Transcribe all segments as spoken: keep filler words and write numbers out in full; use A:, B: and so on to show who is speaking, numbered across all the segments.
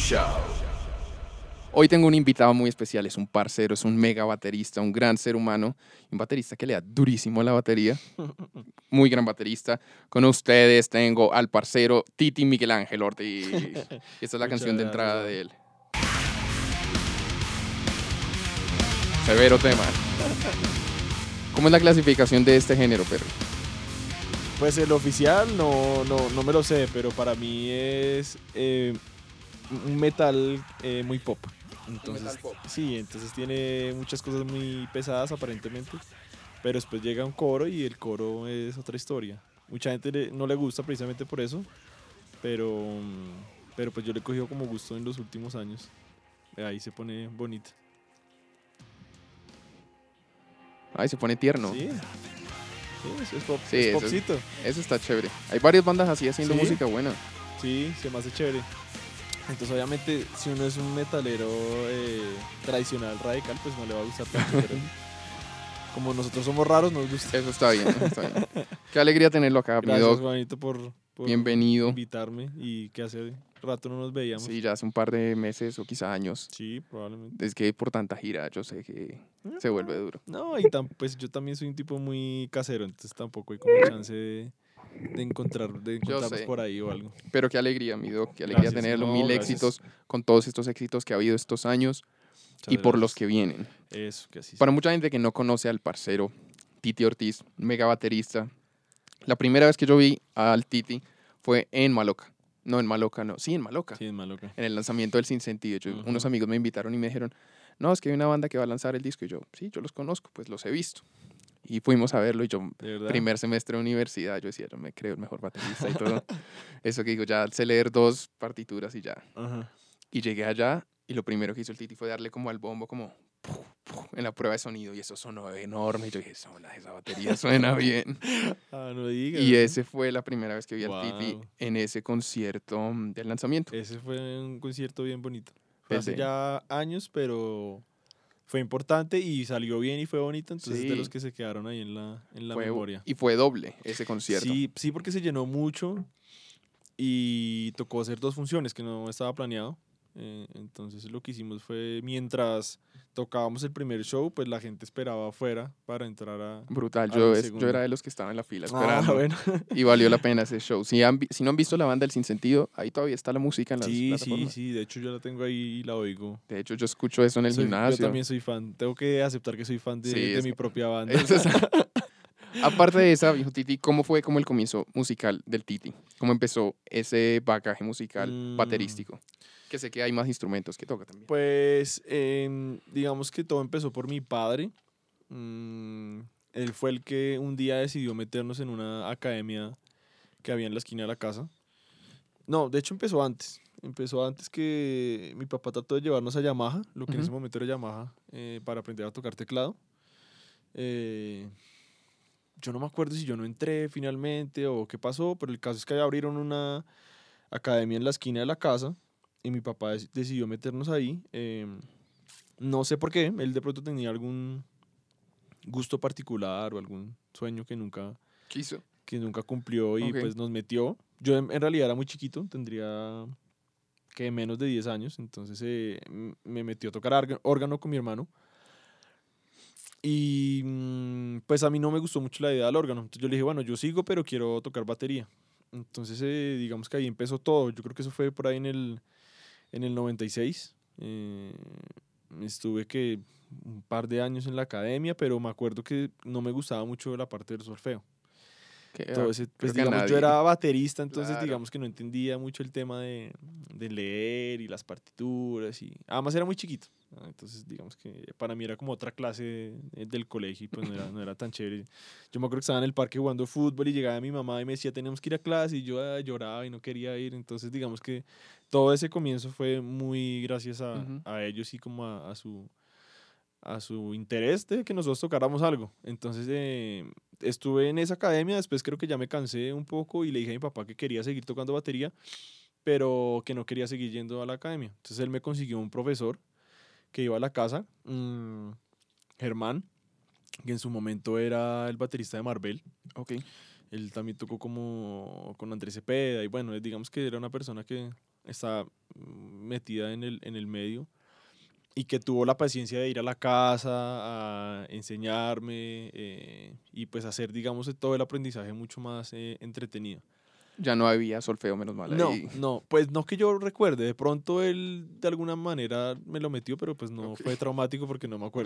A: Show.
B: Hoy tengo un invitado muy especial, es un parcero, es un mega baterista, un gran ser humano, un baterista que le da durísimo a la batería, muy gran baterista. Con ustedes tengo al parcero Titi Miguel Ángel Ortiz. Esta es la
C: Muchas
B: canción de
C: gracias,
B: entrada
C: bro.
B: de él. Severo tema. ¿Cómo es la clasificación de este género, Perry?
C: Pues el oficial no, no, no me lo sé, pero para mí es eh, un metal eh, muy pop. Entonces,
B: metal pop.
C: Sí, entonces tiene muchas cosas muy pesadas aparentemente, pero después llega un coro y el coro es otra historia. Mucha gente le- no le gusta precisamente por eso, pero, mm, pero pues yo le he cogido como gusto en los últimos años. Ahí se pone bonito.
B: Ay, se pone tierno.
C: Sí, sí, eso es pop,
B: Sí,
C: es
B: eso es-
C: popcito.
B: Eso está chévere. Hay varias bandas así haciendo
C: Sí.
B: música buena.
C: Sí, se me hace chévere. Entonces, obviamente, si uno es un metalero eh, tradicional, radical, pues no le va a gustar tanto. Pero como nosotros somos raros, nos gusta.
B: Eso está bien, eso está bien. Qué alegría tenerlo acá, mi
C: Gracias,
B: doc.
C: Juanito, por, por
B: Bienvenido.
C: invitarme y que hace rato no nos veíamos.
B: Sí, ya hace un par de meses o quizá años.
C: Sí, probablemente.
B: Es que por tanta gira yo sé que se vuelve duro.
C: No, y tam- pues yo también soy un tipo muy casero, entonces tampoco hay como chance de, de encontrar, de encontrarnos
B: sé.
C: por ahí o algo.
B: Pero qué alegría, mi doc, qué alegría
C: Gracias.
B: tenerlo.
C: No,
B: Mil
C: gracias.
B: éxitos con todos estos éxitos que ha habido estos años
C: Muchas
B: y por los
C: gracias.
B: que vienen.
C: Eso, que así
B: Para
C: sea.
B: mucha gente que no conoce al parcero Titi Ortiz, mega baterista, la primera vez que yo vi al Titi fue en Maloca. No, en Maloca, no. Sí, en Maloca.
C: Sí, es malo. que-
B: En el lanzamiento del Sin Sentido. Yo-
C: Ujú.
B: Unos amigos me invitaron y me dijeron, no, es que hay una banda que va a lanzar el disco. Y yo, sí, yo los conozco, pues los he visto. Y fuimos a verlo y yo,
C: ¿De verdad?
B: primer semestre de universidad, yo decía, yo me creo el mejor baterista y todo. Eso que digo, ya sé leer dos partituras y ya.
C: Ajá.
B: Y llegué allá y lo primero que hizo el Titi fue darle como al bombo, como puf, puf, en la prueba de sonido. Y eso sonó enorme. Y yo dije, esa, esa batería suena bien.
C: Ah, no digas.
B: Y ese fue la primera vez que vi al
C: Wow.
B: Titi en ese concierto mm, del lanzamiento.
C: Ese fue un concierto bien bonito. Fue hace
B: Ese.
C: ya años, pero fue importante y salió bien y fue bonito. Entonces es de
B: Sí.
C: los que se quedaron ahí en la, en la
B: Fue-
C: memoria.
B: y fue doble ese concierto.
C: Sí, sí, porque se llenó mucho y tocó hacer dos funciones que no estaba planeado. Eh, entonces lo que hicimos fue, mientras tocábamos el primer show, pues la gente esperaba afuera para entrar a...
B: Brutal.
C: al
B: Yo, es- yo
C: segundo.
B: era de los que estaba en la fila
C: Ah,
B: esperando.
C: bueno.
B: Y valió la pena ese show. Si, han vi- si no han visto la banda El Sin Sentido, ahí todavía está la música en las
C: Sí, sí,
B: plataformas.
C: sí. De hecho, yo la tengo ahí y la oigo.
B: De hecho, yo escucho eso en el
C: Soy-
B: gimnasio.
C: Yo también soy fan. Tengo que aceptar que soy fan de,
B: Sí,
C: de
B: es-
C: mi propia banda.
B: Eso es- Aparte de esa, viejo Titi, ¿cómo fue como el comienzo musical del Titi? ¿Cómo empezó ese bagaje musical
C: Mm.
B: baterístico? Que sé que hay más instrumentos que toca también.
C: Pues em, digamos que todo empezó por mi padre. Mm, él fue el que un día decidió meternos en una academia que había en la esquina de la casa. No, de hecho empezó antes. Empezó antes que mi papá trató de llevarnos a Yamaha, lo que en
B: Ujú.
C: ese momento era Yamaha, eh, para aprender a tocar teclado. Eh, yo no me acuerdo si yo no entré finalmente o qué pasó, pero el caso es que abrieron una academia en la esquina de la casa y mi papá dec- decidió meternos ahí. eh, no sé por qué, él de pronto tenía algún gusto particular o algún sueño que nunca,
B: Quiso.
C: que nunca cumplió y
B: Ok.
C: pues nos metió. Yo en, en realidad era muy chiquito, tendría que menos de diez años, entonces eh, m- me metió a tocar arga- órgano con mi hermano. Y mm, pues a mí no me gustó mucho la idea del órgano. Entonces yo le dije, bueno, yo sigo, pero quiero tocar batería. Entonces eh, digamos que ahí empezó todo. Yo creo que eso fue por ahí en el, en el noventa y seis. Eh, estuve que un par de años en la academia, pero me acuerdo que no me gustaba mucho la parte del solfeo.
B: Que,
C: Todo
B: ah,
C: ese,
B: creo
C: pues
B: que a
C: digamos, yo
B: nadie.
C: era baterista, entonces
B: Claro.
C: digamos que no entendía mucho el tema de, de leer y las partituras y además era muy chiquito, ¿no? Entonces digamos que para mí era como otra clase eh, del colegio y pues no era, no era tan chévere. Yo me acuerdo que estaba en el parque jugando fútbol y llegaba mi mamá y me decía tenemos que ir a clase y yo ah, lloraba y no quería ir, entonces digamos que todo ese comienzo fue muy gracias a,
B: Ujú.
C: a ellos y como a, a su a su interés de que nosotros tocáramos algo. Entonces eh, estuve en esa academia, después creo que ya me cansé un poco y le dije a mi papá que quería seguir tocando batería, pero que no quería seguir yendo a la academia. Entonces él me consiguió un profesor que iba a la casa, mm, Germán, que en su momento era el baterista de Marvel.
B: Ok.
C: Él también tocó como con Andrés Cepeda y bueno, digamos que era una persona que está metida en el, en el medio y que tuvo la paciencia de ir a la casa a enseñarme eh, y pues hacer, digamos, todo el aprendizaje mucho más eh, entretenido.
B: Ya no había solfeo, menos mal
C: No,
B: ahí.
C: no, pues no que yo recuerde, de pronto él de alguna manera me lo metió, pero pues no
B: Ok.
C: fue traumático porque no me acuerdo.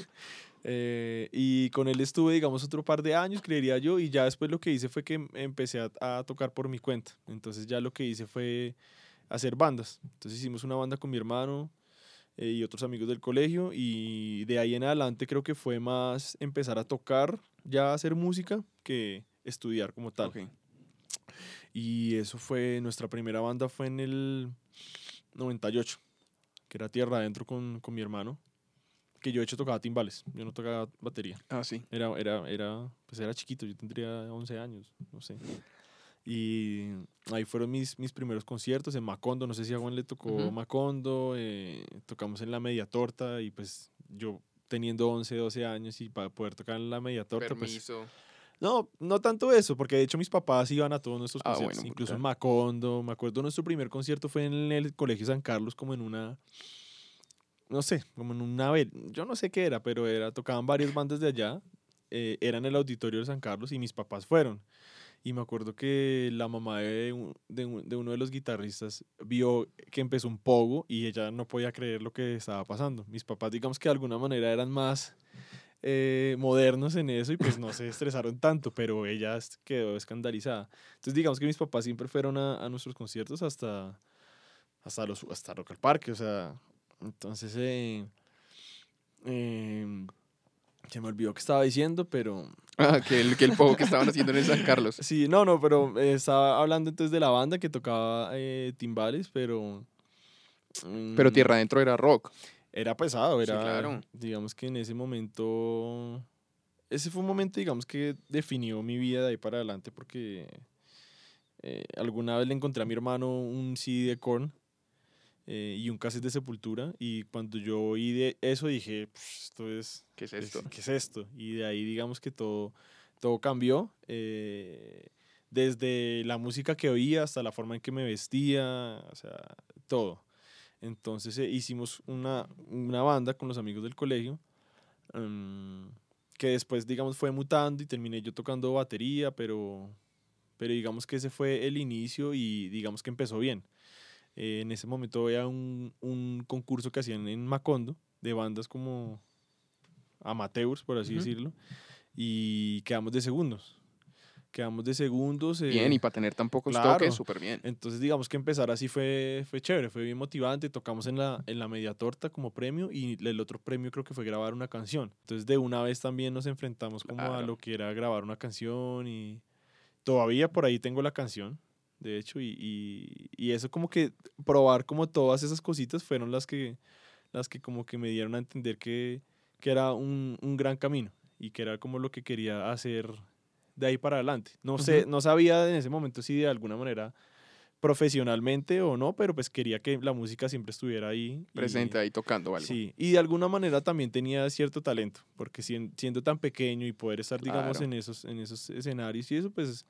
C: Eh, y con él estuve, digamos, otro par de años, creería yo, y ya después lo que hice fue que em- empecé a, a tocar por mi cuenta. Entonces ya lo que hice fue hacer bandas. Entonces hicimos una banda con mi hermano eh, y otros amigos del colegio, y de ahí en adelante creo que fue más empezar a tocar, ya a hacer música, que estudiar como tal.
B: Ok.
C: Y eso fue, nuestra primera banda fue en el noventa y ocho, que era Tierra Adentro con, con mi hermano, que yo de hecho tocaba timbales, yo no tocaba batería.
B: Ah, sí.
C: Era, era, era, pues era chiquito, yo tendría once años, no sé. Y ahí fueron mis, mis primeros conciertos en Macondo, no sé si a Juan le tocó
B: Ujú.
C: Macondo, eh, tocamos en la Media Torta y pues yo teniendo once, doce años y para poder tocar en la Media Torta, pues
B: Permiso.
C: no, no tanto eso, porque de hecho mis papás iban a todos nuestros
B: Ah,
C: conciertos,
B: bueno,
C: incluso en
B: brutal.
C: Macondo. Me acuerdo nuestro primer concierto fue en el Colegio San Carlos, como en una, no sé, como en una, ve- yo no sé qué era, pero era, tocaban varias bandas de allá, eh, era en el auditorio de San Carlos y mis papás fueron. Y me acuerdo que la mamá de, un- de, un- de uno de los guitarristas vio que empezó un pogo y ella no podía creer lo que estaba pasando. Mis papás, digamos que de alguna manera eran más eh, modernos en eso y pues no se estresaron tanto, pero ella es- quedó escandalizada. Entonces digamos que mis papás siempre fueron a, a nuestros conciertos hasta, hasta, los, hasta Rock al Parque, o sea, entonces eh, em, se me olvidó que estaba diciendo, pero
B: Ah, que el, que el poco que estaban haciendo en el San Carlos.
C: sí, no, no, pero eh, estaba hablando entonces de la banda que tocaba eh, timbales, pero
B: Pero
C: mm,
B: Tierra Adentro era rock.
C: era pesado,
B: Sí,
C: era,
B: claro.
C: digamos que en ese momento, ese fue un momento, digamos que definió mi vida de ahí para adelante, porque eh, alguna vez le encontré a mi hermano un C D de Korn eh, y un cassette de Sepultura, y cuando yo oí de eso dije, "Pff, esto es,
B: ¿Qué es
C: es-
B: esto?
C: ¿qué es esto?". Y de ahí digamos que todo, todo cambió, eh, desde la música que oía hasta la forma en que me vestía, o sea, todo. Entonces eh, hicimos una, una banda con los amigos del colegio, mm, que después, digamos, fue mutando y terminé yo tocando batería, pero, pero digamos que ese fue el inicio y digamos que empezó bien. Eh, en ese momento había un, un concurso que hacían en Macondo de bandas como amateurs, por así
B: Ujú.
C: decirlo, y quedamos de segundos. Quedamos de segundos,
B: Bien, y
C: eh,
B: para tener tan pocos toques,
C: claro.
B: súper bien.
C: Entonces, digamos que empezar así fue, fue chévere, fue bien motivante. Tocamos en la, en la Media Torta como premio y el otro premio creo que fue grabar una canción. Entonces, de una vez también nos enfrentamos como a
B: Claro.
C: lo que era grabar una canción y todavía por ahí tengo la canción, de hecho, y, y, y eso como que probar como todas esas cositas fueron las que, las que como que me dieron a entender que, que era un, un gran camino y que era como lo que quería hacer de ahí para adelante. No sé,
B: Ujú.
C: no sabía en ese momento si de alguna manera profesionalmente o no, pero pues quería que la música siempre estuviera ahí y
B: Presente ahí tocando algo.
C: sí, y de alguna manera también tenía cierto talento, porque sien- siendo tan pequeño y poder estar, digamos,
B: Claro.
C: en esos, en esos escenarios y eso, pues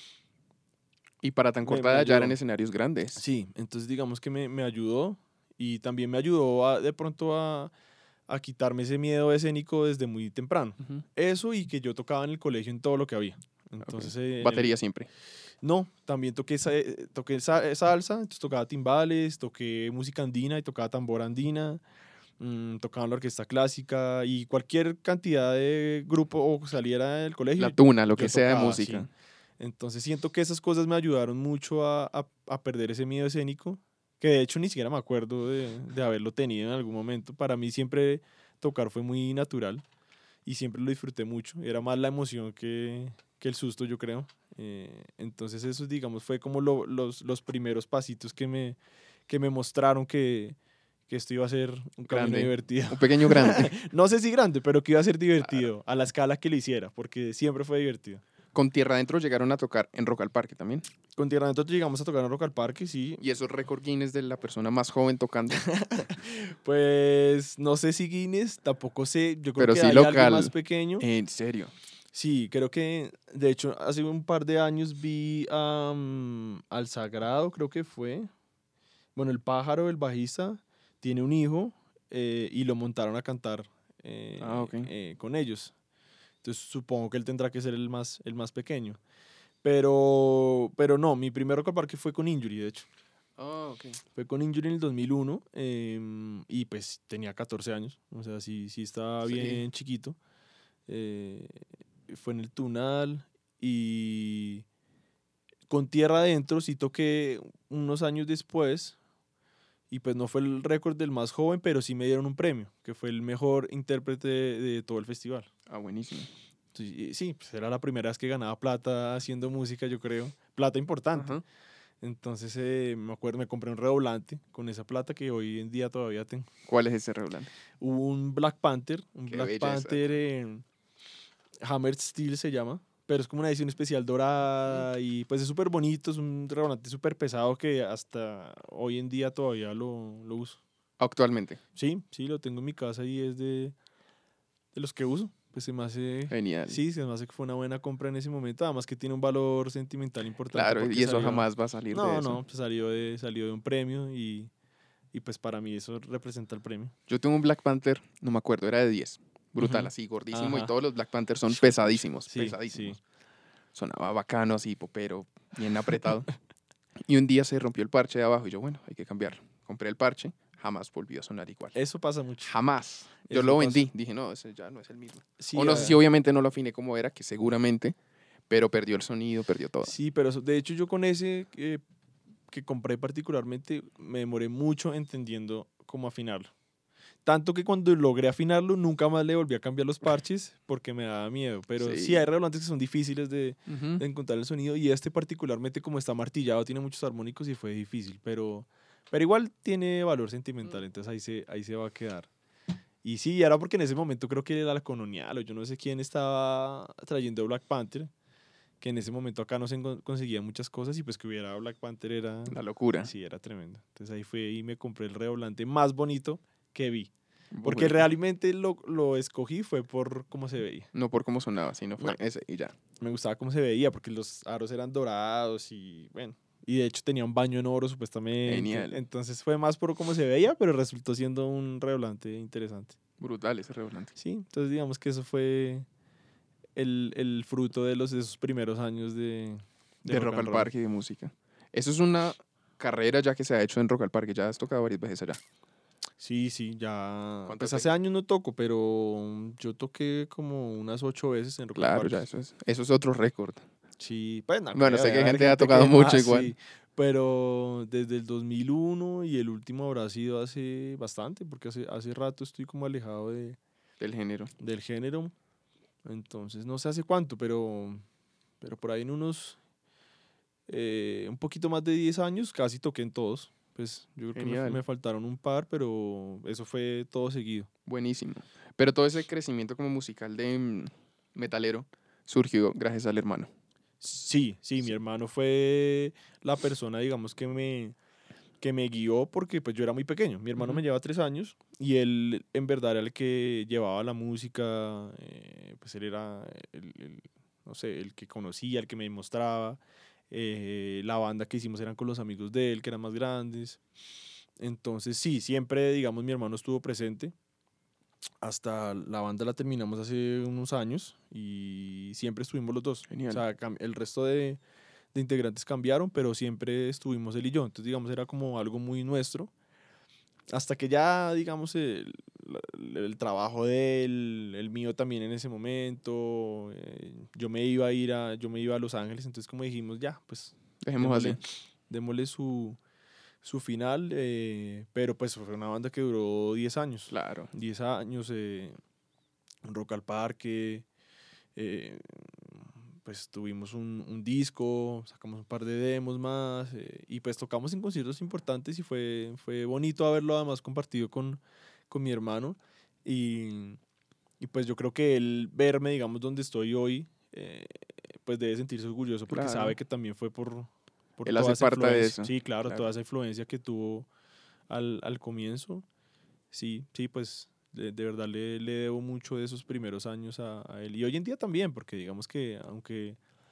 B: Y para tan
C: me,
B: corta
C: me
B: edad ya eran
C: ayudó.
B: escenarios grandes.
C: Sí, entonces digamos que me, me ayudó y también me ayudó a, de pronto a, a quitarme ese miedo escénico desde muy temprano.
B: Ujú.
C: Eso y que yo tocaba en el colegio en todo lo que había.
B: Ok.
C: Entonces, eh, en el,
B: Batería siempre.
C: no, también toqué, sa- eh, toqué sa- salsa, entonces tocaba timbales, toqué música andina y tocaba tambor andina, mm, tocaba en la orquesta clásica y cualquier cantidad de grupo o saliera del
B: La
C: colegio,
B: tuna, lo que
C: yo
B: sea de
C: tocaba, sí.
B: música.
C: Entonces siento que esas cosas me ayudaron mucho a, a- a perder ese miedo escénico, que de hecho ni siquiera me acuerdo de, de haberlo tenido en algún momento. Para mí siempre tocar fue muy natural y siempre lo disfruté mucho. Era más la emoción que, que el susto, yo creo. Eh, entonces eso, digamos, fue como lo- los, los primeros pasitos que me, que me mostraron que, que esto iba a ser un camino
B: Grande.
C: divertido.
B: Un pequeño grande.
C: No sé si grande, pero que iba a ser
B: Claro.
C: divertido a la escala que lo hiciera, porque siempre fue divertido.
B: Con Tierra Adentro llegaron a tocar en Rock al Parque también.
C: Con Tierra Adentro llegamos a tocar en Rock al Parque, sí.
B: Y esos récord Guinness de la persona más joven tocando.
C: Pues no sé si Guinness, tampoco sé. Yo creo
B: Pero
C: que
B: sí
C: hay alguien más
B: local.
C: pequeño.
B: En serio.
C: Sí, creo que, de hecho, hace un par de años vi am, al Sagrado, creo que fue. Bueno, el Pájaro, el bajista, tiene un hijo eh, y lo montaron a cantar eh,
B: Ah, ok.
C: eh, con ellos. Entonces supongo que él tendrá que ser el más, el más pequeño. Pero, pero no, mi primer Rock al Parque fue con Injury, de hecho.
B: Ah, ok.
C: Fue con Injury en el dos mil uno em, y pues tenía catorce años. O sea, sí, sí estaba
B: Sí.
C: bien chiquito. Eh, fue en el Tunal y con Tierra Adentro sí toqué unos años después y pues no fue el récord del más joven, pero sí me dieron un premio, que fue el mejor intérprete de, de todo el festival.
B: Ah, buenísimo.
C: Sí, sí, pues era la primera vez que ganaba plata haciendo música, yo creo. Plata importante.
B: Ajá.
C: Entonces eh, me acuerdo, me compré un redoblante con esa plata que hoy en día todavía tengo.
B: ¿Cuál es ese redoblante?
C: Hubo un Black Panther, un
B: Qué
C: Black
B: belleza.
C: Panther eh, Hammered Steel se llama, pero es como una edición especial dorada y pues es súper bonito, es un redoblante súper pesado que hasta hoy en día todavía lo, lo uso.
B: Actualmente.
C: Sí, sí, lo tengo en mi casa y es de, de los que uso. Pues se me hace,
B: Genial.
C: sí, se me hace que fue una buena compra en ese momento, además que tiene un valor sentimental importante
B: Claro,
C: porque
B: y eso
C: salió,
B: jamás va a salir de
C: no,
B: eso.
C: no, pues salió de, salió de un premio y, y pues para mí eso representa el premio.
B: Yo tengo un Black Panther, no me acuerdo, era de diez. Brutal,
C: Ujú.
B: así, gordísimo. Y
C: Ajá.
B: todos los Black Panthers son
C: Hijo de pucha.
B: pesadísimos,
C: Sí, sí.
B: pesadísimos. Sonaba bacano, así, popero, bien apretado. Y un día se rompió el parche de abajo y yo, bueno, hay que cambiarlo. Compré el parche, jamás volvió a sonar igual.
C: Eso pasa mucho.
B: Jamás. Yo
C: Eso
B: lo
C: pasa.
B: vendí. Dije, no, ese ya no es el mismo.
C: Sí,
B: O no sé
C: ah,
B: si obviamente no lo afiné como era, que seguramente, pero perdió el sonido, perdió todo.
C: sí, pero eso- de hecho yo con ese eh, que compré particularmente me demoré mucho entendiendo cómo afinarlo. Tanto que cuando logré afinarlo nunca más le volví a cambiar los parches porque me daba miedo. Pero sí,
B: Sí.
C: hay redoblantes que son difíciles de,
B: Ujú.
C: de encontrar el sonido y este particularmente como está martillado tiene muchos armónicos y fue difícil. Pero, pero igual tiene valor sentimental, entonces ahí se, ahí se va a quedar. Y sí, era porque en ese momento creo que era la colonial o yo no sé quién estaba trayendo Black Panther, que en ese momento acá no se encon- conseguían muchas cosas y pues que hubiera Black Panther era,
B: La locura.
C: sí, era tremendo. Entonces ahí fue y me compré el redoblante más bonito que vi. Porque
B: Bueno,
C: realmente lo, lo escogí fue por cómo se veía.
B: no por cómo sonaba, sino fue
C: No,
B: ese y ya.
C: me gustaba cómo se veía porque los aros eran dorados y bueno. Y de hecho tenía un baño en oro supuestamente.
B: Genial.
C: Entonces fue más por cómo se veía, pero resultó siendo un redoblante interesante.
B: Brutal ese redoblante.
C: Sí, entonces digamos que eso fue el, el fruto de, los, de esos primeros años de, de
B: De
C: rock
B: Rock
C: and
B: al
C: roll.
B: Parque y de música. Eso es una carrera ya que se ha hecho en Rock al Parque. Ya has tocado varias veces allá.
C: Sí, sí, ya.
B: ¿Cuántas
C: Pues hace
B: veces?
C: años no toco, pero yo toqué como unas ocho veces en Rock al
B: Claro,
C: Parque.
B: ya eso es, eso es otro récord.
C: Sí, pues no
B: Bueno,
C: creo,
B: sé
C: debe
B: que
C: haber
B: gente ha
C: gente
B: tocado
C: que
B: mucho
C: más,
B: igual.
C: sí. Pero desde el dos mil uno y el último habrá sido hace bastante, porque hace, hace rato estoy como alejado de,
B: Del género.
C: del género. Entonces no sé hace cuánto, pero, pero por ahí en unos eh, un poquito más de diez años casi toqué en todos. Pues yo creo que me,
B: Genial.
C: me faltaron un par, pero eso fue todo seguido.
B: Buenísimo. Pero todo ese crecimiento como musical de mm, metalero surgió gracias al hermano.
C: Sí, sí, mi
B: Sí.
C: hermano fue la persona, digamos, que me, que me guió porque pues yo era muy pequeño. Mi hermano
B: Ujú.
C: me lleva tres años y él en verdad era el que llevaba la música, eh, pues él era el, el, no sé, el que conocía, el que me mostraba. Eh, la banda que hicimos eran con los amigos de él, que eran más grandes. Entonces sí, siempre, digamos, mi hermano estuvo presente. Hasta la banda la terminamos hace unos años y siempre estuvimos los dos. O
B: Genial.
C: sea, cam- el resto de, de integrantes cambiaron, pero siempre estuvimos él y yo. Entonces, digamos, era como algo muy nuestro. Hasta que ya, digamos, el, la- el trabajo de él, el mío también en ese momento, eh, yo me iba a ir a, yo me iba a Los Ángeles, entonces como dijimos, ya, pues
B: Dejemos así.
C: démosle, démosle su, su final, eh, pero pues fue una banda que duró diez años.
B: Claro.
C: diez años, eh, Rock al Parque, eh, pues tuvimos un, un disco, sacamos un par de demos más eh, y pues tocamos en conciertos importantes y fue, fue bonito haberlo además compartido con, con mi hermano y, y pues yo creo que él verme, digamos, donde estoy hoy, eh, pues debe sentirse orgulloso porque
B: Claro.
C: sabe que también fue por, por
B: Él
C: toda
B: hace
C: esa
B: parte de
C: influencia.
B: eso.
C: Sí, claro,
B: Claro.
C: toda esa influencia que tuvo al, al comienzo. Sí, sí, pues de, de verdad le, le debo mucho de esos primeros años a, a él. Y hoy en día también, porque digamos que aunque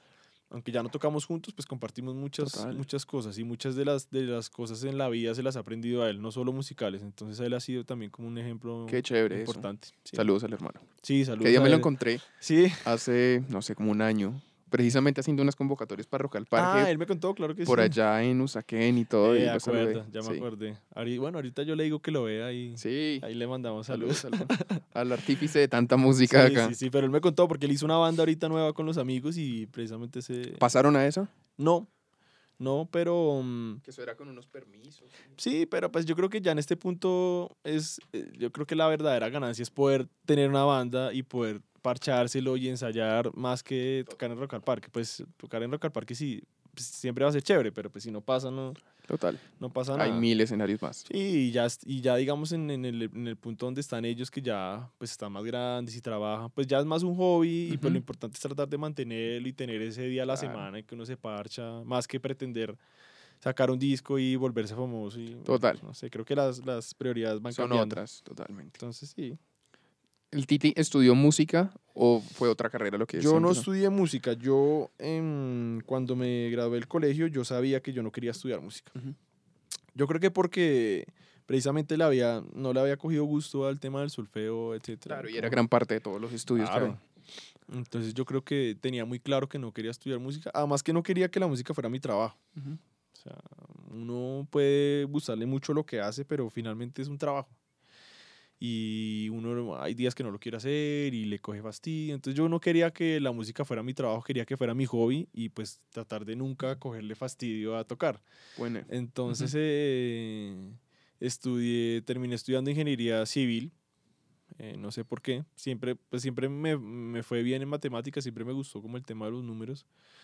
C: aunque ya no tocamos juntos, pues compartimos muchas,
B: Total.
C: muchas cosas y muchas de las, de las cosas en la vida se las ha aprendido a él, no solo musicales. Entonces él ha sido también como un ejemplo
B: Qué chévere eso.
C: importante. Sí,
B: Saludos al hermano.
C: sí
B: Que
C: saludos
B: día
C: a
B: me lo
C: él.
B: encontré
C: Sí.
B: hace, no sé, como un año, precisamente haciendo unas convocatorias para Rock al Parque,
C: Ah, él me contó, claro que
B: por
C: sí.
B: allá en Usaquén y todo,
C: Eh,
B: y
C: de
B: lo saludé.
C: acuerdo, ya me
B: Sí.
C: acordé. Ahori- bueno, ahorita yo le digo que lo vea y
B: Sí,
C: ahí le mandamos
B: saludos
C: saludos.
B: al, al artífice de tanta música
C: Sí,
B: acá.
C: sí, sí, pero él me contó porque él hizo una banda ahorita nueva con los amigos y precisamente ese...
B: ¿Pasaron a eso?
C: No, no, pero... mm,
B: Que eso era con unos permisos.
C: sí, pero pues yo creo que ya en este punto es... eh, yo creo que la verdadera ganancia es poder tener una banda y poder parchárselo y ensayar más que tocar en Rock al Parque. Pues tocar en Rock al Parque sí, pues, siempre va a ser chévere, pero pues si no pasa, no,
B: Total.
C: no pasa
B: Hay
C: nada.
B: mil escenarios más.
C: Sí, y ya, est- y ya digamos en, en el, en el punto donde están ellos, que ya pues están más grandes y trabajan, pues ya es más un hobby y pues lo
B: Ujú.
C: importante es tratar de mantenerlo y tener ese día a la
B: Claro.
C: semana en que uno se parcha, más que pretender sacar un disco y volverse famoso. Y, bueno,
B: Total.
C: no sé, creo que las, las prioridades van
B: Son
C: cambiando.
B: otras, totalmente.
C: Entonces sí.
B: ¿El Titi estudió música o fue otra carrera lo que
C: Yo no
B: empezó?
C: estudié música, yo em, cuando me gradué del colegio yo sabía que yo no quería estudiar música.
B: Ujú.
C: Yo creo que porque precisamente le había, no le había cogido gusto al tema del solfeo, etcétera.
B: Claro, y era
C: como-
B: gran parte de todos los estudios que
C: Claro.
B: hay.
C: Entonces yo creo que tenía muy claro que no quería estudiar música. Además que no quería que la música fuera mi trabajo.
B: Ujú.
C: O sea, uno puede gustarle mucho lo que hace, pero finalmente es un trabajo. Y uno hay días que no lo quiere hacer y le coge fastidio. Entonces yo no quería que la música fuera mi trabajo, quería que fuera mi hobby y pues tratar de nunca cogerle fastidio a tocar.
B: Bueno,
C: Entonces
B: Ujú.
C: eh, estudié, terminé estudiando ingeniería civil. Eh, no sé por qué. Siempre, pues siempre me, me fue bien en matemáticas, siempre me gustó como el tema de los números.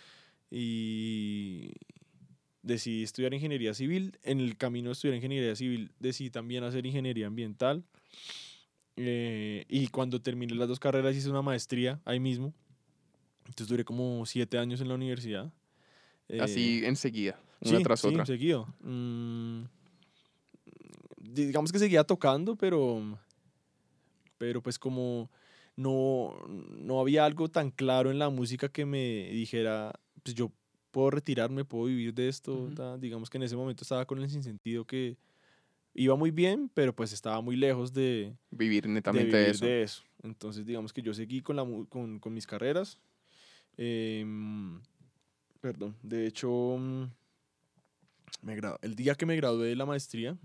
C: Y decidí estudiar ingeniería civil. En el camino de estudiar ingeniería civil decidí también hacer ingeniería ambiental. Eh, y cuando terminé las dos carreras hice una maestría ahí mismo. Entonces duré como siete años en la universidad. Eh,
B: así enseguida, una
C: sí,
B: tras
C: sí,
B: otra.
C: seguido. Mm, digamos que seguía tocando, pero, pero pues como no, no había algo tan claro en la música que me dijera, pues yo puedo retirarme, puedo vivir de esto.
B: Ujú.
C: ta. Digamos que en ese momento estaba con el sinsentido que iba muy bien, pero pues estaba muy lejos de,
B: Vivir
C: de
B: netamente
C: vivir
B: eso.
C: de eso. Entonces digamos que yo seguí con, la, mu- con, con mis carreras. Em, perdón, de hecho, mm, me gra- el día que me gradué de la maestría,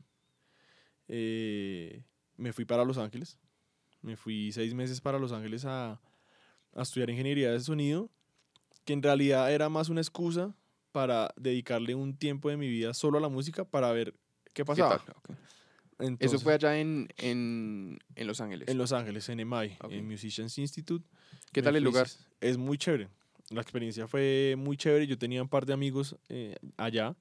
C: eh, me fui para Los Ángeles. Me fui seis meses para Los Ángeles a, a estudiar ingeniería de sonido, que en realidad era más una excusa para dedicarle un tiempo de mi vida solo a la música para ver qué
B: ¿Qué tal?
C: pasaba.
B: Ok. Eso
C: Entonces,
B: fue allá en, en, en Los Ángeles.
C: en Los Ángeles, en M I,
B: Ok.
C: en Musicians Institute.
B: ¿Qué
C: me
B: tal el
C: fui
B: lugar?
C: seis- Es muy chévere. La experiencia fue muy chévere. Yo tenía un par de amigos eh, allá.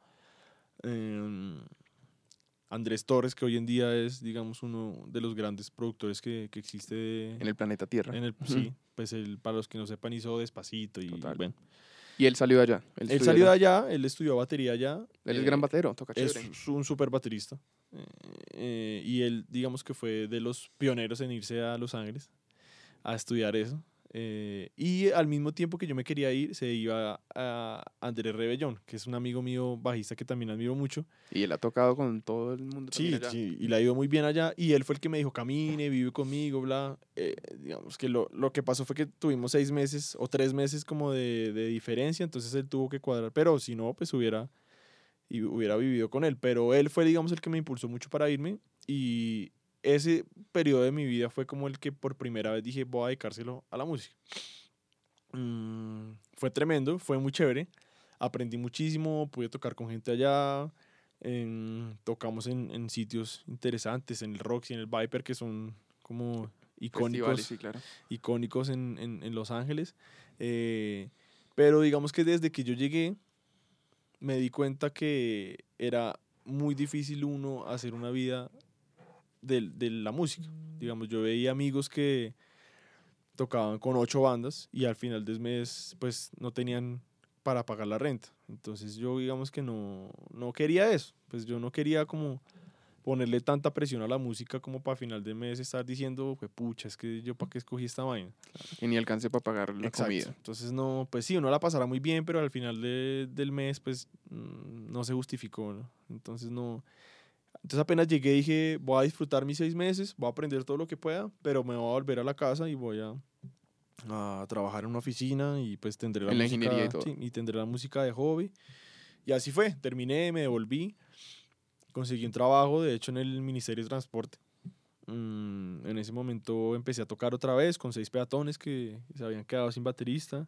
C: Em, Andrés Torres, que hoy en día es, digamos, uno de los grandes productores que, que existe de-
B: En el planeta Tierra.
C: en el,
B: Ujú.
C: sí, pues él, para los que no sepan, hizo Despacito y
B: Total.
C: bueno.
B: Y él salió de allá. Él,
C: Él
B: estudió
C: salió de
B: allá.
C: allá, él estudió batería allá.
B: Él es
C: eh,
B: gran batero, toca
C: es
B: chévere.
C: un super baterista. eh, eh, y él, digamos que fue de los pioneros en irse a Los Ángeles a estudiar eso. eh, y al mismo tiempo que yo me quería ir, se iba a Andrés Rebellón, que es un amigo mío bajista que también admiro mucho.
B: Y él ha tocado con todo el mundo también
C: Sí,
B: allá.
C: sí, y le ha ido muy bien allá. Y él fue el que me dijo, camine, vive conmigo, bla. Eh, digamos que lo, lo que pasó fue que tuvimos seis meses o tres meses como de, de diferencia, entonces él tuvo que cuadrar. Pero si no, pues hubiera, y hubiera vivido con él. Pero él fue, digamos, el que me impulsó mucho para irme. Y ese periodo de mi vida fue como el que por primera vez dije, voy a dedicárselo a la música. Mm, fue tremendo, fue muy chévere. Aprendí muchísimo, pude tocar con gente allá. en- tocamos en, en sitios interesantes, en el Roxy, en el Viper, que son como
B: Festivales,
C: icónicos,
B: sí, claro.
C: icónicos en, en- en Los Ángeles. Eh, pero digamos que desde que yo llegué, me di cuenta que era muy difícil uno hacer una vida de, de la música. Digamos, yo veía amigos que tocaban con ocho bandas y al final del mes pues no tenían para pagar la renta. Entonces yo digamos que no, no quería eso. Pues yo no quería como ponerle tanta presión a la música como para final de mes estar diciendo, "Jue pucha, es que yo para qué escogí esta vaina".
B: Y ni alcance para pagar la
C: Exacto.
B: comida.
C: Entonces, no, pues sí, uno la pasará muy bien, pero al final de- del mes, pues mm, no se justificó, ¿no? Entonces, no. Entonces, apenas llegué, dije, voy a disfrutar mis seis meses, voy a aprender todo lo que pueda, pero me voy a volver a la casa y voy a, a trabajar en una oficina y pues tendré la
B: En la ingeniería y
C: música,
B: todo.
C: sí, y tendré la música de hobby. Y así fue, terminé, me devolví, conseguí un trabajo, de hecho, en el Ministerio de Transporte. Mm, en ese momento empecé a tocar otra vez con seis peatones que se habían quedado sin baterista.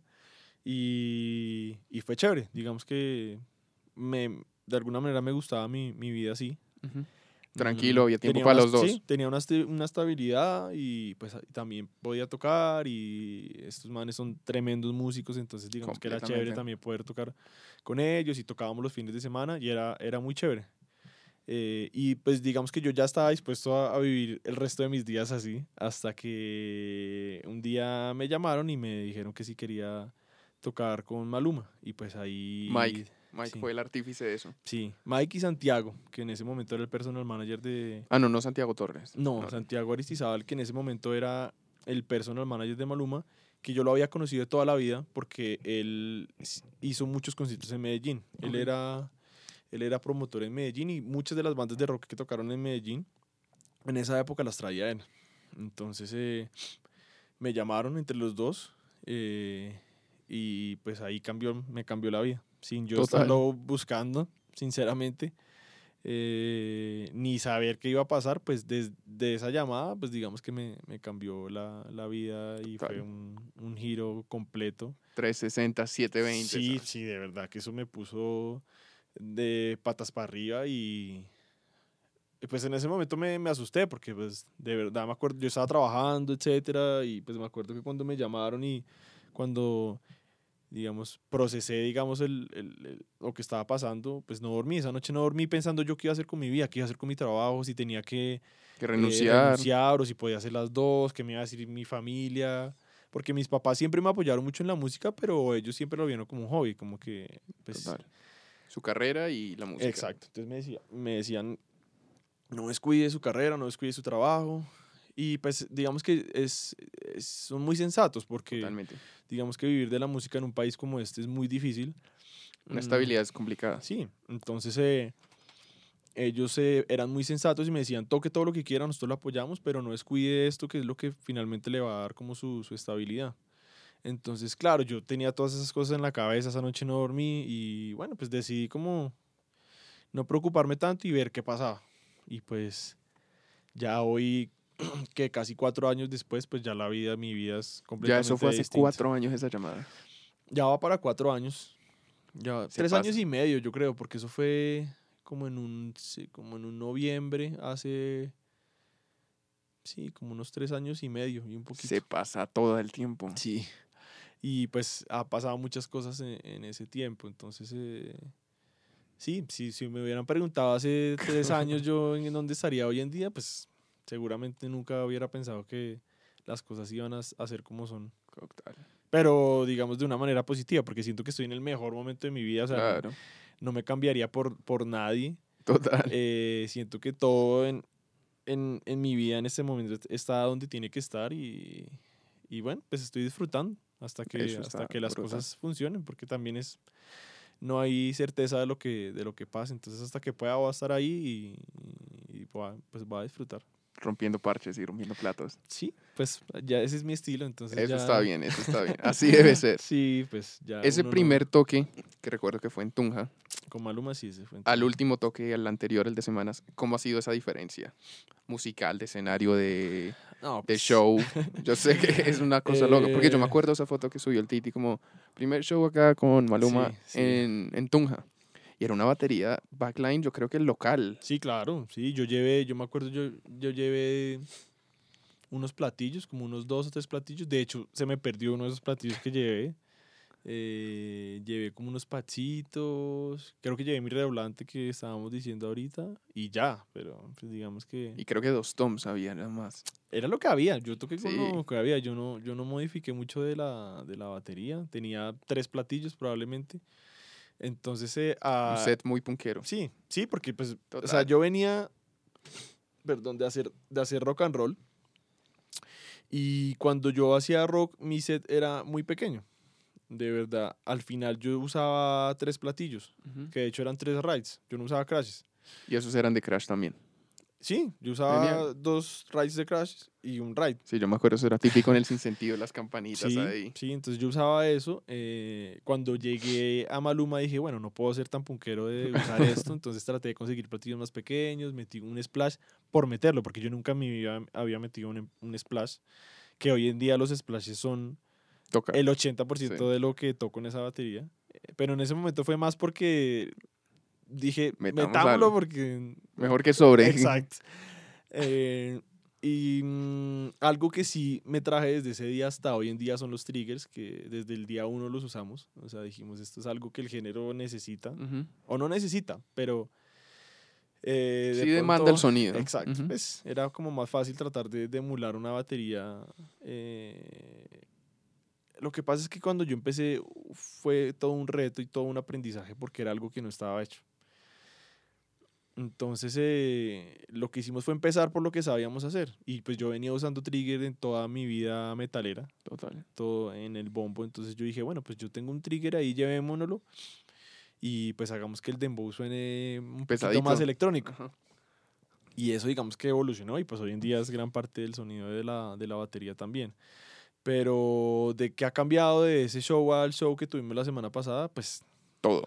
C: Y, y fue chévere, digamos que me, de alguna manera me gustaba mi, mi vida así.
B: Ujú.
C: Mm,
B: Tranquilo, había tiempo
C: tenía
B: para
C: una,
B: los dos.
C: sí, tenía una, esti- una estabilidad y pues a- también podía tocar y estos manes son tremendos músicos, entonces digamos que era chévere
B: Completamente.
C: también poder tocar con ellos y tocábamos los fines de semana y era, era muy chévere. Eh, y pues digamos que yo ya estaba dispuesto a, a vivir el resto de mis días así, hasta que un día me llamaron y me dijeron que sí quería tocar con Maluma. Y pues
B: Mike.
C: ahí,
B: Mike
C: sí,
B: fue el artífice de eso.
C: sí, Mike y Santiago, que en ese momento era el personal manager de...
B: Ah, no, no Santiago Torres.
C: No,
B: No, no.
C: Santiago Aristizábal, que en ese momento era el personal manager de Maluma, que yo lo había conocido de toda la vida porque él s- hizo muchos conciertos en Medellín. Él
B: Ok.
C: era él era promotor en Medellín y muchas de las bandas de rock que tocaron en Medellín, en esa época las traía él. Entonces eh, me llamaron entre los dos eh, y pues ahí cambió, me cambió la vida. Sin yo
B: Total.
C: estarlo buscando, sinceramente, eh, ni saber qué iba a pasar, pues desde esa llamada, pues digamos que me, me cambió la, la vida y fue
B: Total.
C: un, un giro completo.
B: trescientos sesenta, setecientos veinte.
C: Sí,
B: ¿sabes?
C: sí, de verdad que eso me puso de patas para arriba y y pues en ese momento me, me asusté porque pues de verdad me acuerdo, yo estaba trabajando, etcétera, y pues me acuerdo que cuando me llamaron y cuando, digamos, procesé, digamos, el, el- el- lo que estaba pasando, pues no dormí, esa noche no dormí pensando yo qué iba a hacer con mi vida, qué iba a hacer con mi trabajo, si tenía que
B: Que
C: eh,
B: renunciar.
C: renunciar o si podía hacer las dos, qué me iba a decir mi familia, porque mis papás siempre me apoyaron mucho en la música, pero ellos siempre lo vieron como un hobby, como que, pues,
B: Total. Su carrera y la música.
C: exacto. Entonces me decía, me decían, no descuide su carrera, no descuide su trabajo. Y pues digamos que es, es- son muy sensatos porque
B: Totalmente.
C: digamos que vivir de la música en un país como este es muy difícil.
B: Una
C: Mm,
B: estabilidad es complicada.
C: sí, entonces eh, ellos eh, eran muy sensatos y me decían, toque todo lo que quiera, nosotros lo apoyamos, pero no descuide esto que es lo que finalmente le va a dar como su, su estabilidad. Entonces, claro, yo tenía todas esas cosas en la cabeza, esa noche no dormí y bueno, pues decidí como no preocuparme tanto y ver qué pasaba. Y pues ya hoy, que casi cuatro años después, pues ya la vida, mi vida es
B: Ya eso
C: completamente
B: fue hace
C: distinta.
B: cuatro años esa llamada.
C: Ya va para cuatro años, ya
B: Se
C: tres años
B: pasa.
C: y medio yo creo, porque eso fue como en un, sí, como en un noviembre, hace, sí, como unos tres años y medio y un
B: Se
C: poquito.
B: pasa todo el tiempo.
C: Sí, y pues ha pasado muchas cosas en, en ese tiempo, entonces... eh, sí, sí, si me hubieran preguntado hace tres años yo en dónde estaría hoy en día, pues seguramente nunca hubiera pensado que las cosas iban a, s- a ser como son.
B: Total.
C: Pero digamos de una manera positiva, porque siento que estoy en el mejor momento de mi vida, o sea, no,
B: Claro.
C: no me cambiaría por, por nadie.
B: Total.
C: Eh, siento que todo en, en, en mi vida en este momento est- está donde tiene que estar y, y bueno, pues estoy disfrutando hasta que,
B: Eso
C: hasta
B: está
C: que las
B: brutal.
C: cosas funcionen, porque también es no hay certeza de lo que, de lo que pase. Entonces, hasta que pueda, voy a estar ahí y, y voy a- pues voy a disfrutar.
B: Rompiendo parches y rompiendo platos.
C: Sí, pues ya ese es mi estilo. Entonces,
B: Eso está
C: ya.
B: bien, eso está bien. Así debe ser.
C: Sí, pues ya
B: Ese
C: uno no.
B: primer toque, que recuerdo que fue en Tunja,
C: Con Maluma sí se fue.
B: al
C: entonces.
B: último toque, al anterior, el de semanas, ¿cómo ha sido esa diferencia? Musical, de escenario, de,
C: No,
B: de
C: pues.
B: show. Yo sé que es una cosa loca, porque yo me
C: eh,
B: acuerdo esa foto que subió el Titi como primer show acá con Maluma
C: sí, sí.
B: en, en Tunja. Y era una batería backline, yo creo que local.
C: Sí, claro. Sí, yo llevé, yo me acuerdo, yo, yo llevé unos platillos, como unos dos o tres platillos. De hecho, se me perdió uno de esos platillos que llevé. Eh, llevé como unos pachitos, creo que llevé mi redoblante que estábamos diciendo ahorita y ya, pero pues digamos que
B: Y creo que dos toms había nada más.
C: era lo que había, yo toqué con
B: Sí,
C: lo que había, yo no, yo no modifiqué mucho de la, de la batería, tenía tres platillos probablemente, entonces eh,
B: un
C: ah,
B: set muy punkero.
C: sí, sí, porque pues, o sea,
B: Total.
C: yo venía perdón, de hacer, de hacer rock and roll. Y cuando yo hacía rock, mi set era muy pequeño. De verdad, al final yo usaba tres platillos,
B: Ujú.
C: que de hecho eran tres rides. Yo no usaba crashes.
B: Y esos eran de Crash también.
C: Sí, yo
B: Genial.
C: usaba dos rides de crash y un ride.
B: Sí, yo me acuerdo, eso era típico en el sinsentido, las campanitas
C: Sí,
B: ahí.
C: sí, entonces yo usaba eso. eh, cuando llegué a Maluma dije, bueno, no puedo ser tan punquero de usar esto, entonces traté de conseguir platillos más pequeños, metí un splash por meterlo, porque yo nunca en mi vida había metido un, un splash, que hoy en día los splashes son
B: Toca.
C: el ochenta por
B: Sí.
C: ciento de lo que toco en esa batería. eh, Pero en ese momento fue más porque dije,
B: Metamos
C: metámoslo
B: algo.
C: porque...
B: Mejor que sobre.
C: Exacto. Eh, y mm, algo que sí me traje desde ese día hasta hoy en día son los triggers, que desde el día uno los usamos. O sea, dijimos, esto es algo que el género necesita,
B: Ujú.
C: o no necesita, pero eh, de
B: Sí demanda el
C: pronto,
B: sonido.
C: exacto,
B: Ujú.
C: pues era como más fácil tratar de, de emular una batería. eh, Lo que pasa es que cuando yo empecé uf, fue todo un reto y todo un aprendizaje porque era algo que no estaba hecho. Entonces, eh, lo que hicimos fue empezar por lo que sabíamos hacer. Y pues yo venía usando trigger en toda mi vida metalera,
B: Total.
C: todo en el bombo. Entonces yo dije, bueno, pues yo tengo un trigger ahí, llevémonoslo. Y pues hagamos que el dembow suene un poquito más
B: Pesadito.
C: electrónico.
B: Ajá.
C: Y eso digamos que evolucionó y pues hoy en día es gran parte del sonido de la, de la batería también. Pero de qué ha cambiado de ese show al show que tuvimos la semana pasada, pues
B: Todo.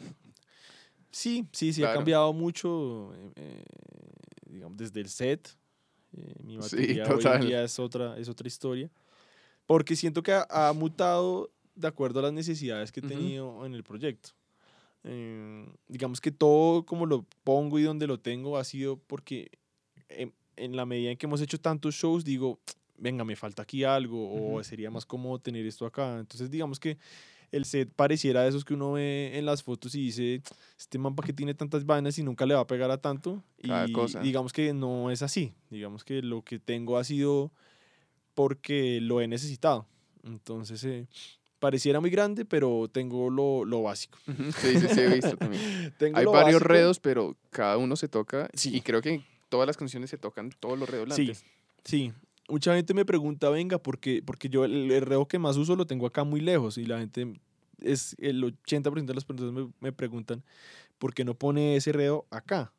C: sí, sí, sí ha
B: Claro.
C: cambiado mucho, eh, eh, digamos, desde el set. Eh, mi
B: Sí,
C: batería hoy en
B: total.
C: día es otra, es otra historia. Porque siento que ha, ha mutado de acuerdo a las necesidades que he
B: Ujú.
C: tenido en el proyecto. Eh, digamos que todo como lo pongo y donde lo tengo ha sido porque en, en la medida en que hemos hecho tantos shows, digo, venga, me falta aquí algo o
B: Ujú.
C: sería más cómodo tener esto acá. Entonces, digamos que el set pareciera de esos que uno ve en las fotos y dice, este man para qué tiene tantas vainas y nunca le va a pegar a tanto.
B: Cada
C: Y
B: cosa.
C: digamos que no es así. Digamos que lo que tengo ha sido porque lo he necesitado. Entonces, eh, pareciera muy grande, pero tengo lo, lo básico.
B: Ujú. Sí, sí, sí, he visto también.
C: Tengo
B: Hay
C: lo
B: varios
C: básico.
B: redos, pero cada uno se toca. Y
C: Sí,
B: creo que en todas las canciones se tocan todos los
C: sí,
B: redoblantes.
C: sí. Mucha gente me pregunta, venga, porque, porque yo el, el reo que más uso lo tengo acá muy lejos y la gente, es el ochenta por ciento de las personas me, me preguntan, ¿por qué no pone ese reo acá?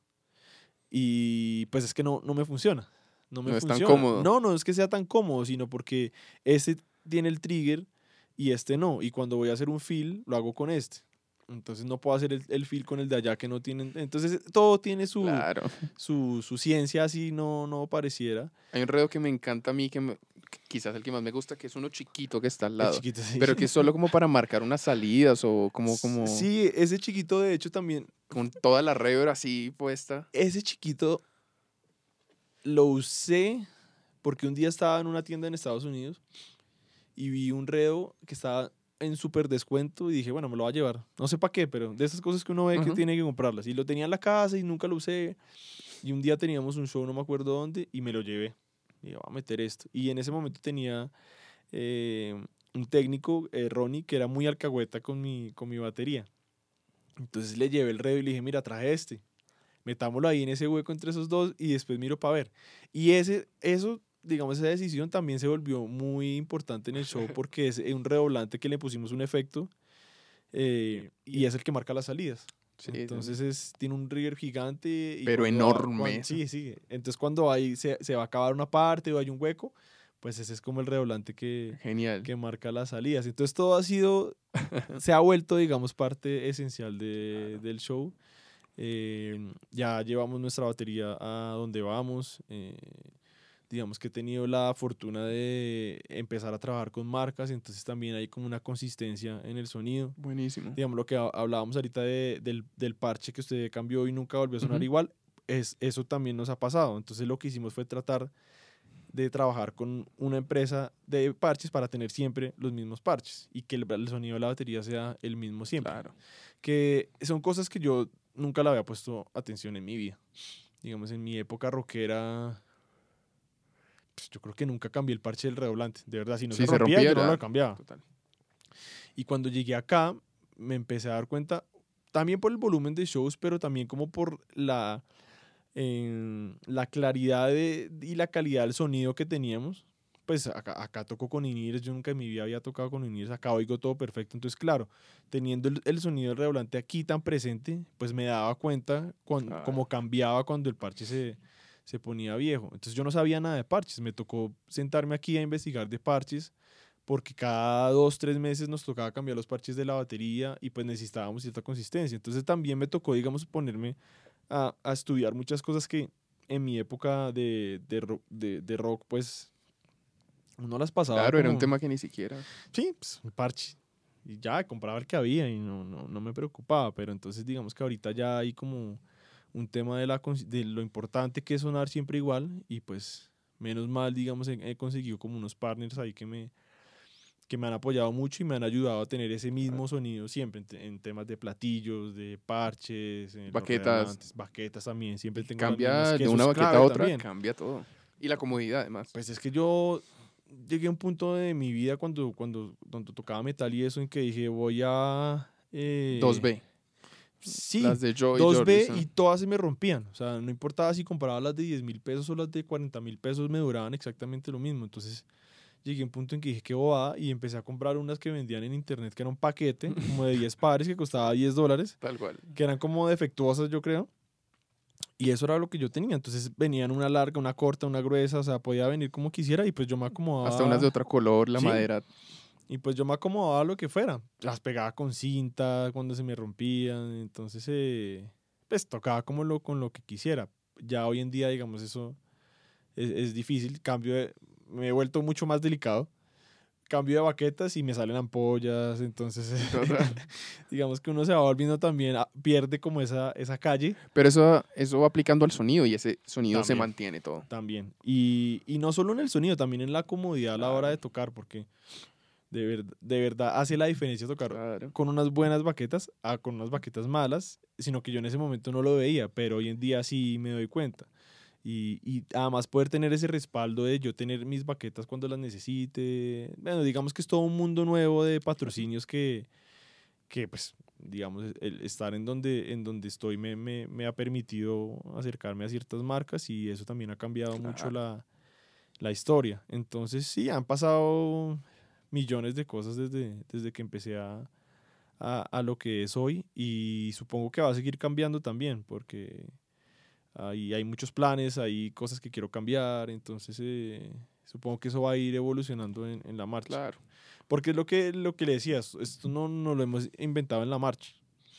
C: Y pues es que no, no me funciona. No me
B: No es tan
C: funciona.
B: cómodo.
C: No, no es que sea tan cómodo, sino porque este tiene el trigger y este no. Y cuando voy a hacer un fill, lo hago con este. Entonces no puedo hacer el, el fill con el de allá que no tienen. Entonces todo tiene su,
B: Claro.
C: su, su ciencia, así no, no pareciera.
B: Hay un redo que me encanta a mí, que me- que quizás el que más me gusta, que es uno chiquito que está al
C: El
B: lado.
C: chiquito, sí.
B: Pero que es solo como para marcar unas salidas o como, como
C: Sí, ese chiquito de hecho también.
B: con toda la reverb así puesta.
C: Ese chiquito lo usé porque un día estaba en una tienda en Estados Unidos y vi un reo que estaba en súper descuento y dije, bueno, me lo voy a llevar. No sé para qué, pero de esas cosas que uno ve que
B: Ujú.
C: tiene que comprarlas. Y lo tenía en la casa y nunca lo usé. Y un día teníamos un show, no me acuerdo dónde, y me lo llevé. Y dije, voy a meter esto. Y en ese momento tenía eh, un técnico, eh, Ronnie, que era muy alcahueta con mi, con mi batería. Entonces le llevé el reo y le dije, mira, traje este. Metámoslo ahí en ese hueco entre esos dos y después miro para ver. Y ese, eso, digamos, esa decisión también se volvió muy importante en el show porque es un redoblante que le pusimos un efecto eh, y es el que marca las salidas.
B: Sí, sí,
C: Entonces
B: sí.
C: es, tiene un trigger gigante y
B: Pero
C: cuando, va-
B: enorme.
C: cuan- sí, sí. Entonces cuando hay, se, se va a acabar una parte o hay un hueco, pues ese es como el redoblante que,
B: Genial.
C: que marca las salidas. Entonces todo ha sido, se ha vuelto, digamos, parte esencial de-
B: Claro.
C: del show. Eh, ya llevamos nuestra batería a donde vamos. eh, digamos que he tenido la fortuna de empezar a trabajar con marcas, entonces también hay como una consistencia en el sonido.
B: Buenísimo.
C: Digamos lo que ha- hablábamos ahorita de- del, del parche que usted cambió y nunca volvió a sonar
B: Ujú.
C: igual, es, eso también nos ha pasado. Entonces lo que hicimos fue tratar de trabajar con una empresa de parches para tener siempre los mismos parches y que el, el sonido de la batería sea el mismo siempre.
B: Claro.
C: Que son cosas que yo nunca le había puesto atención en mi vida. Digamos, en mi época rockera, pues, yo creo que nunca cambié el parche del redoblante. De verdad, si no se
B: Si se
C: rompía, yo no
B: rompiera.
C: lo cambiaba.
B: Total.
C: Y cuando llegué acá, me empecé a dar cuenta, también por el volumen de shows, pero también como por la, en la claridad de- y la calidad del sonido que teníamos. Pues acá, acá toco con in-ears, yo nunca en mi vida había tocado con in-ears, acá oigo todo perfecto. Entonces, claro, teniendo el, el sonido del redoblante aquí tan presente, pues me daba cuenta cuan-
B: Claro.
C: cómo cambiaba cuando el parche se, se ponía viejo. Entonces yo no sabía nada de parches, me tocó sentarme aquí a investigar de parches, porque cada dos, tres meses nos tocaba cambiar los parches de la batería y pues necesitábamos cierta consistencia. Entonces también me tocó, digamos, ponerme a, a estudiar muchas cosas que en mi época de, de, ro- de, de rock, pues uno las pasaba
B: Claro, era un
C: como,
B: tema que ni siquiera.
C: sí, pues, un parche. Y ya, compraba el que había y no, no, no me preocupaba. Pero entonces digamos que ahorita ya hay como un tema de, la, cons- de lo importante que es sonar siempre igual. Y pues menos mal, digamos, he, he conseguido como unos partners ahí que me, que me han apoyado mucho y me han ayudado a tener ese mismo sonido siempre en, te- en temas de platillos, de parches, en los
B: Baquetas.
C: redoblantes, baquetas también. Siempre
B: Y
C: tengo las mismas,
B: cambia
C: que
B: de
C: eso
B: una
C: es
B: baqueta a
C: clave
B: otra,
C: también.
B: cambia todo. Y la comodidad, además.
C: Pues es que yo llegué a un punto de mi vida cuando, cuando, cuando tocaba metal y eso en que dije voy a...
B: Dos
C: eh,
B: B.
C: sí,
B: Las de Joy
C: dos B y
B: Jordison.
C: todas se me rompían. O sea, no importaba si compraba las de diez mil pesos o las de cuarenta mil pesos, me duraban exactamente lo mismo. Entonces llegué a un punto en que dije qué bobada y empecé a comprar unas que vendían en internet que era un paquete como de diez pares que costaba diez dólares,
B: Tal cual.
C: que eran como defectuosas yo creo. Y eso era lo que yo tenía. Entonces venían una larga, una corta, una gruesa, o sea, podía venir como quisiera y pues yo me
B: Hasta unas de
C: acomodaba.
B: otro color, la
C: Sí,
B: madera.
C: y pues yo me acomodaba a lo que fuera. Las pegaba con cinta cuando se me rompían. Entonces, eh, pues tocaba como lo, con lo que quisiera. Ya hoy en día, digamos, eso es, es difícil. Cambio de- me he vuelto mucho más delicado. Cambio de baquetas y me salen ampollas. Entonces,
B: Total.
C: digamos que uno se va volviendo también, ah, pierde como esa, esa calle
B: Pero eso, eso va aplicando al sonido y ese sonido se
C: también.
B: mantiene todo.
C: También. Y, y no solo en el sonido, también en la comodidad a la hora
B: Claro,
C: de tocar, porque de, ver- de verdad hace la diferencia tocar
B: claro.
C: con unas buenas baquetas a con unas baquetas malas, sino que yo en ese momento no lo veía, pero hoy en día sí me doy cuenta. Y, y además poder tener ese respaldo de yo tener mis baquetas cuando las necesite. Bueno, digamos que es todo un mundo nuevo de patrocinios que, que pues, digamos, el estar en donde, en donde estoy me, me, me ha permitido acercarme a ciertas marcas y eso también ha cambiado mucho
B: Claro.
C: la, la historia. Entonces, sí, han pasado millones de cosas desde, desde que empecé a, a, a lo que es hoy y supongo que va a seguir cambiando también porque hay, hay muchos planes, hay cosas que quiero cambiar, entonces eh, supongo que eso va a ir evolucionando en, en la marcha.
B: Claro.
C: Porque es lo que, lo que le decías, esto no, no lo hemos inventado en la marcha.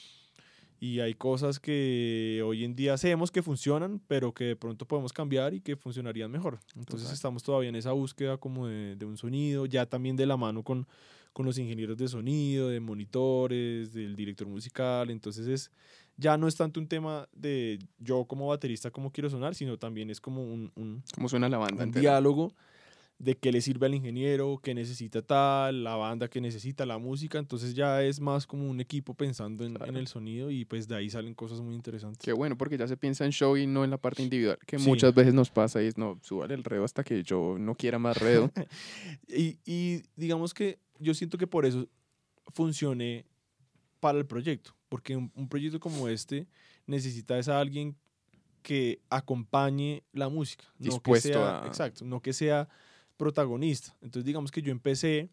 C: Y hay cosas que hoy en día sabemos que funcionan, pero que de pronto podemos cambiar y que funcionarían mejor. Entonces
B: Total.
C: estamos todavía en esa búsqueda como de, de un sonido, ya también de la mano con, con los ingenieros de sonido, de monitores, del director musical. Entonces es, ya no es tanto un tema de yo como baterista cómo quiero sonar, sino también es como un, un,
B: ¿Cómo suena la banda
C: un
B: entera?
C: diálogo de qué le sirve al ingeniero, qué necesita tal, la banda que necesita, la música. Entonces ya es más como un equipo pensando en, en
B: Claro.
C: el sonido y pues de ahí salen cosas muy interesantes.
B: Qué bueno, porque ya se piensa en show y no en la parte individual, que
C: Sí.
B: muchas veces nos pasa y es, no, súbale el redo hasta que yo no quiera más redo.
C: y, y digamos que yo siento que por eso funcione para el proyecto, porque un, un proyecto como este necesita es a alguien que acompañe la música, no que
B: Dispuesto
C: sea,
B: a...
C: exacto, no que sea protagonista. Entonces digamos que yo empecé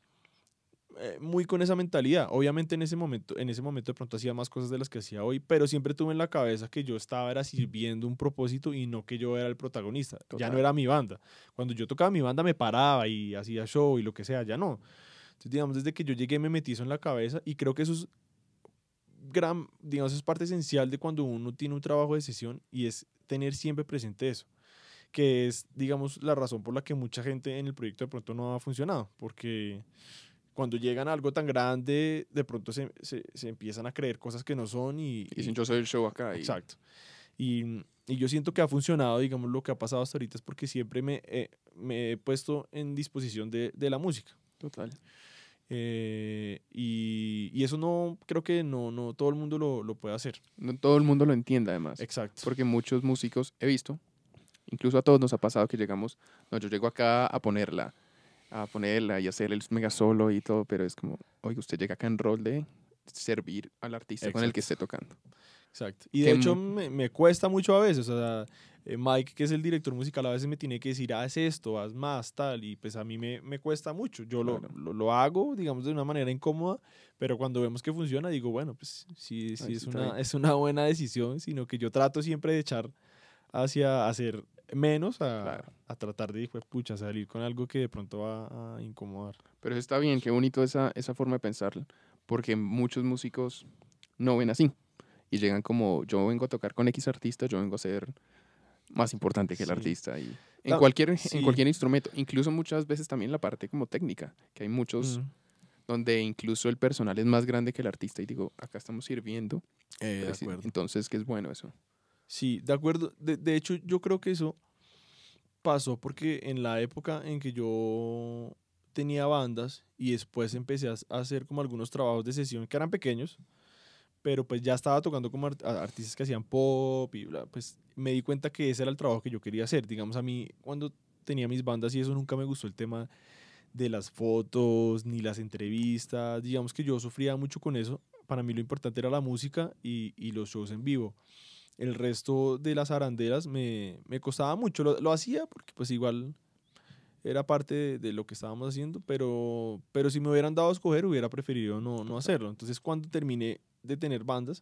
C: eh, muy con esa mentalidad. Obviamente en ese momento, en ese momento de pronto hacía más cosas de las que hacía hoy, pero siempre tuve en la cabeza que yo estaba era sirviendo un propósito y no que yo era el protagonista. Ya no
B: Total.
C: era mi banda. Cuando yo tocaba mi banda me paraba y hacía show y lo que sea, ya no. Entonces, digamos, desde que yo llegué me metí eso en la cabeza y creo que eso es gran, digamos, es parte esencial de cuando uno tiene un trabajo de sesión y es tener siempre presente eso, que es, digamos, la razón por la que mucha gente en el proyecto de pronto no ha funcionado, porque cuando llegan a algo tan grande, de pronto se, se, se empiezan a creer cosas que no son y...
B: Dicen,
C: y
B: yo soy el show acá y...
C: exacto. Y, y yo siento que ha funcionado, digamos, lo que ha pasado hasta ahorita es porque siempre me, eh, me he puesto en disposición de, de la música.
B: Total.
C: Eh, y, y eso no, creo que no, no todo el mundo lo, lo puede hacer.
B: No todo el mundo lo entiende además,
C: Exacto.
B: porque muchos músicos he visto, incluso a todos nos ha pasado que llegamos, no, yo llego acá a ponerla, a ponerla y hacer el mega solo y todo, pero es como, oye, usted llega acá en rol de servir al artista con el que
C: Exacto.
B: esté tocando.
C: Exacto. Y de
B: Que
C: hecho
B: mu-
C: me, me cuesta mucho a veces, o sea, eh, Mike, que es el director musical, a veces me tiene que decir, haz esto, haz más, tal, y pues a mí me, me cuesta mucho. Yo lo,
B: Claro.
C: lo, lo hago, digamos, de una manera incómoda, pero cuando vemos que funciona, digo, bueno, pues sí, sí
B: Ahí
C: es
B: sí está bien.
C: una, es una buena decisión, sino que yo trato siempre de echar hacia hacer menos a,
B: Claro.
C: a tratar de, pues, pucha, salir con algo que de pronto va a incomodar.
B: Pero está bien, qué bonito esa, esa forma de pensar, porque muchos músicos no ven así y llegan como, yo vengo a tocar con X artista, yo vengo a ser más importante que el
C: Sí.
B: artista y en
C: Ta-
B: cualquier, en
C: sí.
B: cualquier instrumento, incluso muchas veces también la parte como técnica, que hay muchos
C: Mm,
B: donde incluso el personal es más grande que el artista y digo, acá estamos sirviendo,
C: eh, de
B: preci-
C: acuerdo.
B: entonces que es bueno eso.
C: Sí, de acuerdo. De, de hecho, yo creo que eso pasó porque en la época en que yo tenía bandas y después empecé a s- a hacer como algunos trabajos de sesión que eran pequeños, pero pues ya estaba tocando como art- a- artistas que hacían pop y bla, pues me di cuenta que ese era el trabajo que yo quería hacer. Digamos, a mí cuando tenía mis bandas y eso nunca me gustó el tema de las fotos ni las entrevistas. Digamos que yo sufría mucho con eso. Para mí lo importante era la música y, y los shows en vivo. El resto de las arandelas me, me costaba mucho. Lo, lo hacía porque pues igual era parte de, de lo que estábamos haciendo, pero, pero si me hubieran dado a escoger hubiera preferido no, no
B: Total.
C: hacerlo. Entonces cuando terminé de tener bandas,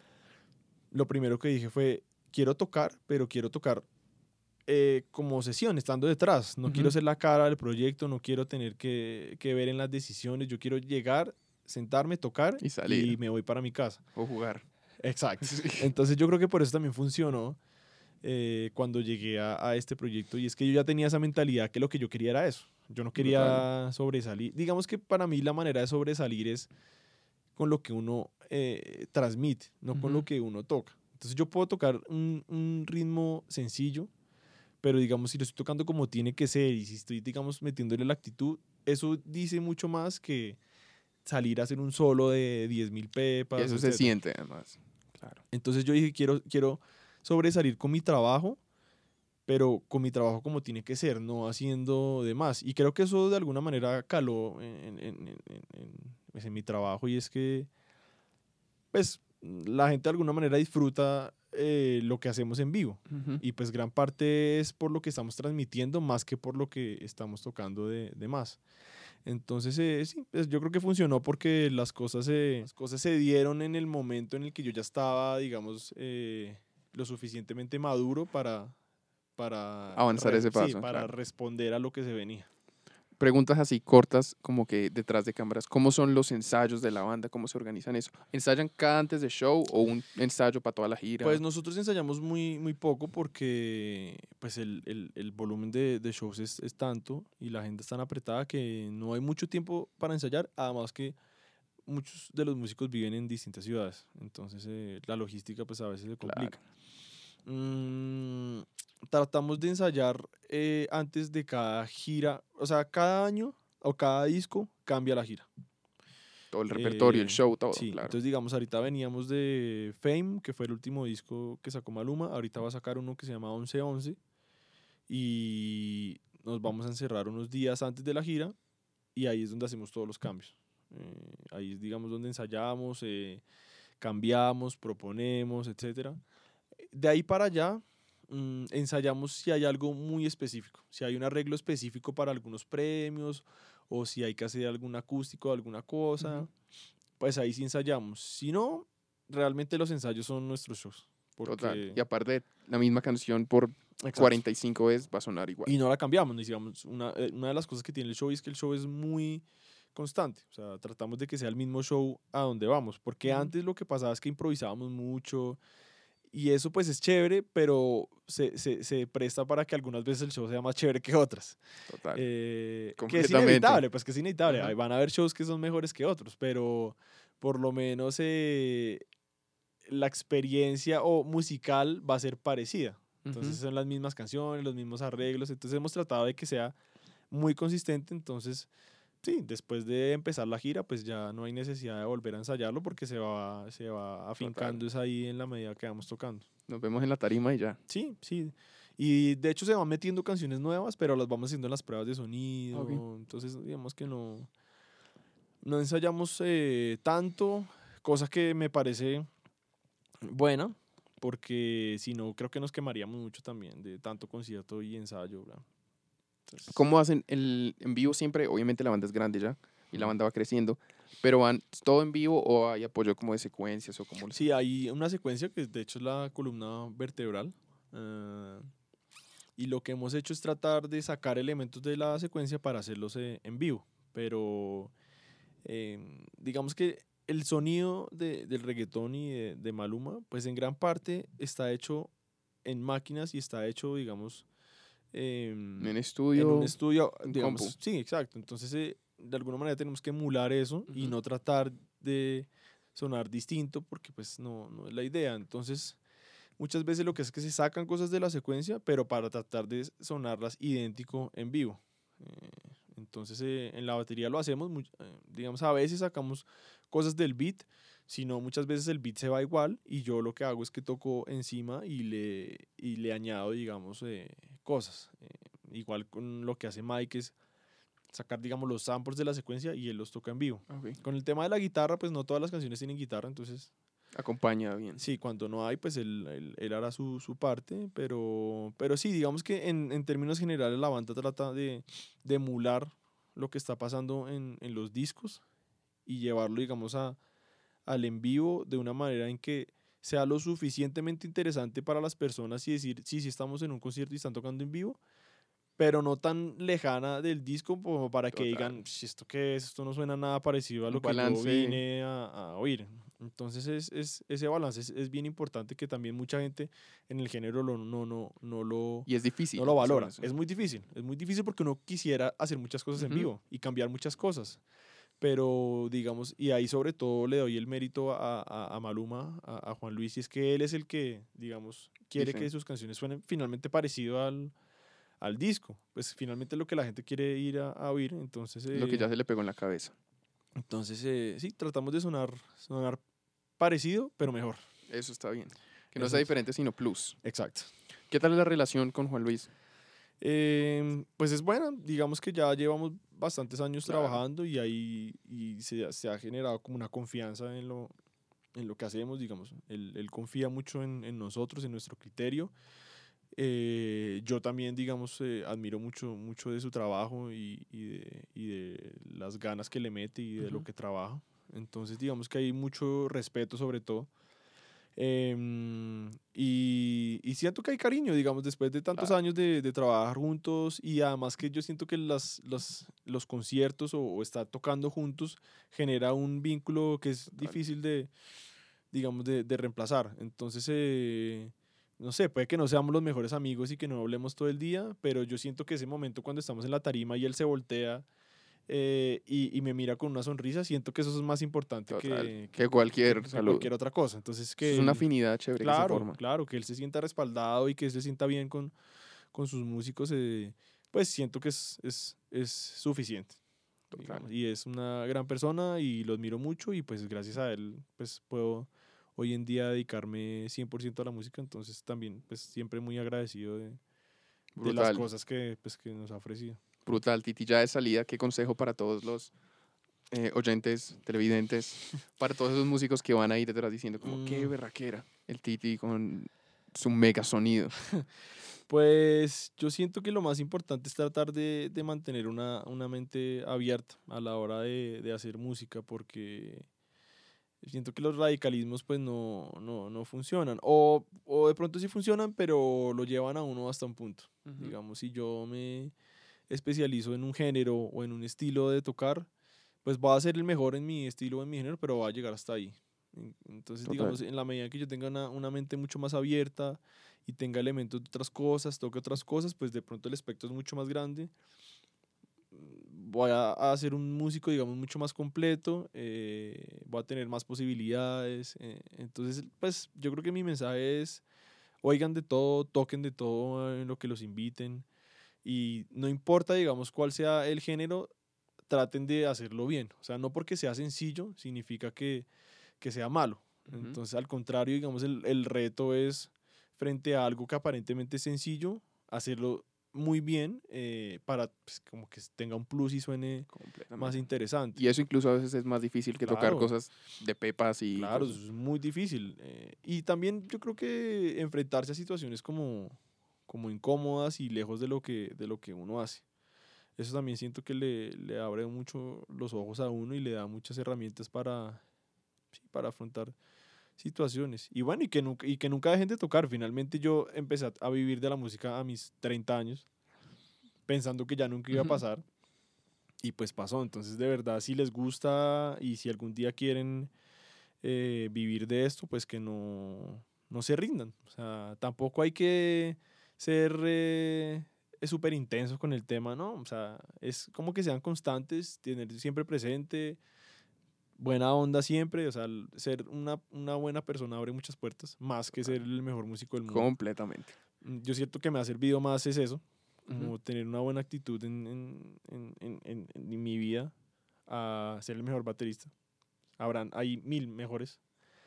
C: lo primero que dije fue, quiero tocar, pero quiero tocar eh, como sesión, estando detrás. No quiero
B: Ujú.
C: ser la cara del proyecto, no quiero tener que, que ver en las decisiones. Yo quiero llegar, sentarme, tocar
B: Y salir
C: y me voy para mi casa.
B: o jugar.
C: Exacto.
B: Sí.
C: Entonces yo creo que por eso también funcionó eh, cuando llegué a, a este proyecto y es que yo ya tenía esa mentalidad que lo que yo quería era eso. Yo no
B: Brutal.
C: quería sobresalir. Digamos que para mí la manera de sobresalir es con lo que uno eh, transmite, no con
B: Ujú.
C: lo que uno toca. Entonces yo puedo tocar un, un ritmo sencillo, pero digamos si lo estoy tocando como tiene que ser y si estoy, digamos, metiéndole la actitud, eso dice mucho más que salir a hacer un solo de diez mil
B: Y
C: pepas,
B: eso se
C: etcétera.
B: siente además. Claro.
C: Entonces yo dije, quiero, quiero sobresalir con mi trabajo, pero con mi trabajo como tiene que ser, no haciendo de más. Y creo que eso de alguna manera caló en, en, en, en- en- pues, en mi trabajo y es que, pues, la gente de alguna manera disfruta eh, lo que hacemos en vivo.
B: Ujú.
C: Y pues gran parte es por lo que estamos transmitiendo más que por lo que estamos tocando de, de más. Entonces, eh, sí, pues yo creo que funcionó porque las cosas, se, las cosas se dieron en el momento en el que yo ya estaba, digamos, eh, lo suficientemente maduro para, para,
B: Avanzar
C: re-
B: ese
C: sí,
B: paso,
C: para
B: claro.
C: responder a lo que se venía.
B: Preguntas así cortas, como que detrás de cámaras. ¿Cómo son los ensayos de la banda? ¿Cómo se organizan eso? ¿Ensayan cada antes de show o un ensayo para toda la
C: Pues
B: gira?
C: nosotros ensayamos muy, muy poco porque pues el, el- el volumen de, de shows es, es tanto y la gente es tan apretada que no hay mucho tiempo para ensayar, además que muchos de los músicos viven en distintas ciudades, entonces eh, la logística pues a veces se
B: Claro.
C: complica. Mm, tratamos de ensayar eh, antes de cada gira, o sea, cada año o cada disco cambia la gira.
B: Todo el repertorio, el
C: Eh,
B: show, todo,
C: sí,
B: claro.
C: entonces digamos, ahorita veníamos de Fame, que fue el último disco que sacó Maluma, ahorita va a sacar uno que se llama once once y nos vamos a encerrar unos días antes de la gira y ahí es donde hacemos todos los cambios. Eh, ahí es, digamos, donde ensayamos, eh, cambiamos, proponemos, etcétera. De ahí para allá, mm, ensayamos si hay algo muy específico, si hay un arreglo específico para algunos premios o si hay que hacer algún acústico, alguna
B: Ujú.
C: cosa, pues ahí sí ensayamos. Si no, realmente los ensayos son nuestros shows,
B: Total.
C: porque,
B: Y aparte, la misma canción por
C: exacto,
B: cuarenta y cinco veces va a sonar igual.
C: y no la cambiamos, ni digamos, una, eh, una de las cosas que tiene el show es que el show es muy constante, o sea, tratamos de que sea el mismo show a donde vamos, porque
B: Ujú.
C: antes lo que pasaba es que improvisábamos mucho. Y eso pues es chévere, pero se, se, se presta para que algunas veces el show sea más chévere que otras.
B: Total.
C: Eh, que es
B: Completamente.
C: inevitable, pues que es inevitable.
B: Ajá.
C: Ahí van a haber shows que son mejores que otros, pero por lo menos eh, la experiencia o musical va a ser parecida. Entonces
B: Ujú.
C: son las mismas canciones, los mismos arreglos. Entonces hemos tratado de que sea muy consistente. Entonces, sí, después de empezar la gira, pues ya no hay necesidad de volver a ensayarlo porque se va, se va
B: Total.
C: afincando es ahí en la medida que vamos tocando.
B: Nos vemos en la tarima y ya.
C: Sí, sí. Y de hecho se van metiendo canciones nuevas, pero las vamos haciendo en las pruebas de
B: Ok.
C: sonido. Entonces, digamos que no, no ensayamos eh, tanto, cosa que me parece buena, porque si no, creo que nos quemaríamos mucho también de tanto concierto y ensayo, ¿verdad? Entonces,
B: ¿Cómo hacen el en vivo siempre? Obviamente la banda es grande ya y la
C: mm.
B: banda va creciendo, pero van todo en vivo o hay apoyo como de secuencias o cómo les
C: Sí, hay una secuencia que de hecho es la columna vertebral. eh, y lo que hemos hecho es tratar de sacar elementos de la secuencia para hacerlos eh, en vivo. Pero em, digamos que el sonido de- del reggaetón y de, de Maluma, pues en gran parte está hecho en máquinas y está hecho, digamos, em,
B: en
C: en un
B: estudio,
C: estudio,
B: un compu?
C: digamos, sí, exacto. Entonces, eh, de alguna manera tenemos que emular eso y
B: Ujú.
C: no tratar de sonar distinto porque pues no, no es la idea. Entonces, muchas veces lo que es que se sacan cosas de la secuencia, pero para tratar de sonarlas idéntico en vivo. Eh, entonces, eh, en la batería lo hacemos, much- eh, digamos, a veces sacamos cosas del beat, sino muchas veces el beat se va igual y yo lo que hago es que toco encima y le, y le añado, digamos, eh, cosas. Eh, igual con lo que hace Mike es sacar, digamos, los samples de la secuencia y él los toca en vivo.
B: Ok.
C: Con el tema de la guitarra, pues no todas las canciones tienen guitarra, entonces
B: Acompaña bien.
C: sí, cuando no hay, pues él, él- él hará su, su parte, pero, pero sí, digamos que en, en términos generales la banda trata de, de emular lo que está pasando en, en los discos y llevarlo, digamos, a, al en vivo de una manera en que sea lo suficientemente interesante para las personas y decir, sí, sí estamos en un concierto y están tocando en vivo, pero no tan lejana del disco como para que
B: Total.
C: digan, "Sh, ¿esto qué es? Esto no suena nada parecido a
B: Un
C: lo que yo
B: balance.
C: vine a, a oír". Entonces es, es- ese balance es, es bien importante que también mucha gente en el género lo, no, no, no, lo,
B: Y es
C: no
B: difícil
C: lo
B: hacer
C: valora.
B: eso.
C: Es muy difícil, es muy difícil porque uno quisiera hacer muchas cosas en
B: Ujú.
C: vivo y cambiar muchas cosas. Pero digamos, y ahí sobre todo le doy el mérito a, a, a Maluma, a, a Juan Luis, y es que él es el que, digamos, quiere que
B: Dicen
C: sus canciones suenen finalmente parecido al al disco. Pues finalmente es lo que la gente quiere ir a, a oír. Entonces,
B: lo que ya
C: eh,
B: se le pegó en la cabeza.
C: entonces eh, sí, tratamos de sonar, sonar parecido, pero mejor.
B: Eso está bien. Que no
C: Eso
B: sea
C: es.
B: diferente, sino plus.
C: Exacto.
B: ¿Qué tal es la relación con Juan Luis?
C: Em, pues es buena, digamos que ya llevamos bastantes años
B: Claro.
C: trabajando y ahí y se, se ha generado como una confianza en lo, en lo que hacemos, digamos. Él, él confía mucho en, en nosotros, en nuestro criterio. Eh, yo también, digamos, eh, admiro mucho, mucho de su trabajo y, y de, y de las ganas que le mete y de lo
B: Ujú.
C: que trabaja. Entonces, digamos que hay mucho respeto sobre todo. Em, y, y siento que hay cariño, digamos, después de tantos
B: Claro.
C: años de, de trabajar juntos y además que yo siento que las, las- los conciertos o, o estar tocando juntos genera un vínculo que es
B: Total.
C: difícil de, digamos, de, de reemplazar. Entonces, eh, no sé, puede que no seamos los mejores amigos y que no hablemos todo el día, pero yo siento que ese momento cuando estamos en la tarima y él se voltea eh, y, y me mira con una sonrisa, siento que eso es más importante
B: Total.
C: que, que,
B: Que
C: que-
B: cualquier
C: que
B: saludo.
C: cualquier otra cosa. Entonces,
B: Eso es
C: que
B: una
C: él,
B: afinidad chévere que se
C: claro,
B: forma.
C: claro, que él se sienta respaldado y que él se sienta bien con, con sus músicos, eh, pues siento que es, es, es suficiente.
B: Total.
C: Digamos, y es una gran persona y lo admiro mucho y pues gracias a él pues puedo hoy en día dedicarme cien por ciento a la música, entonces también pues siempre muy agradecido de, de las
B: Brutal.
C: cosas que pues que nos ha ofrecido.
B: Brutal. Titi, ya de salida, ¿qué consejo para todos los eh, oyentes, televidentes, para todos esos músicos que van a ir detrás diciendo como, qué
C: Mm,
B: berraquera, el Titi con su mega sonido?
C: pues yo siento que lo más importante es tratar de, de mantener una, una mente abierta a la hora de, de hacer música porque siento que los radicalismos pues no, no, no funcionan. O, o de pronto sí funcionan, pero lo llevan a uno hasta un punto.
B: Ujú.
C: Digamos, si yo me especializo en un género o en un estilo de tocar, pues va a ser el mejor en mi estilo o en mi género, pero va a llegar hasta ahí. En- Entonces,
B: Total.
C: digamos, en la medida que yo tenga una, una mente mucho más abierta y tenga elementos de otras cosas, toque otras cosas, pues de pronto el espectro es mucho más grande. Voy a, a ser un músico, digamos, mucho más completo, eh, voy a tener más posibilidades. Eh, entonces, pues yo creo que mi mensaje es, oigan de todo, toquen de todo en lo que los inviten y no importa, digamos, cuál sea el género, traten de hacerlo bien. O sea, no porque sea sencillo significa que, que sea malo.
B: Ujú.
C: Entonces, al contrario, digamos, el, el reto es frente a algo que aparentemente es sencillo, hacerlo muy bien eh, para pues, como que tenga un plus y suene más interesante.
B: Y eso incluso a veces es más difícil que
C: Claro.
B: tocar cosas de pepas y
C: Claro,
B: cosas.
C: es muy difícil. eh, y también yo creo que enfrentarse a situaciones como, como incómodas y lejos de lo que, de lo que uno hace. Eso también siento que le, le abre mucho los ojos a uno y le da muchas herramientas para, sí, para afrontar situaciones. Y bueno, y que, nunca, y que nunca dejen de tocar. Finalmente yo empecé a, a vivir de la música a mis treinta años, pensando que ya nunca iba a
B: Ujú.
C: pasar. Y pues pasó. Entonces, de verdad, si les gusta y si algún día quieren eh, vivir de esto, pues que no, no se rindan. O sea, tampoco hay que ser eh, súper intensos con el tema, ¿no? O sea, es como que sean constantes, tener siempre presente, buena onda siempre. O sea, el- ser una, una buena persona abre muchas puertas, más que ser el mejor músico del mundo.
B: Completamente.
C: Mm, Yo siento que me ha servido más es eso, como
B: Ujú.
C: tener una buena actitud en, en, en, en, en- en mi vida a ser el mejor baterista. Habrán, hay mil mejores.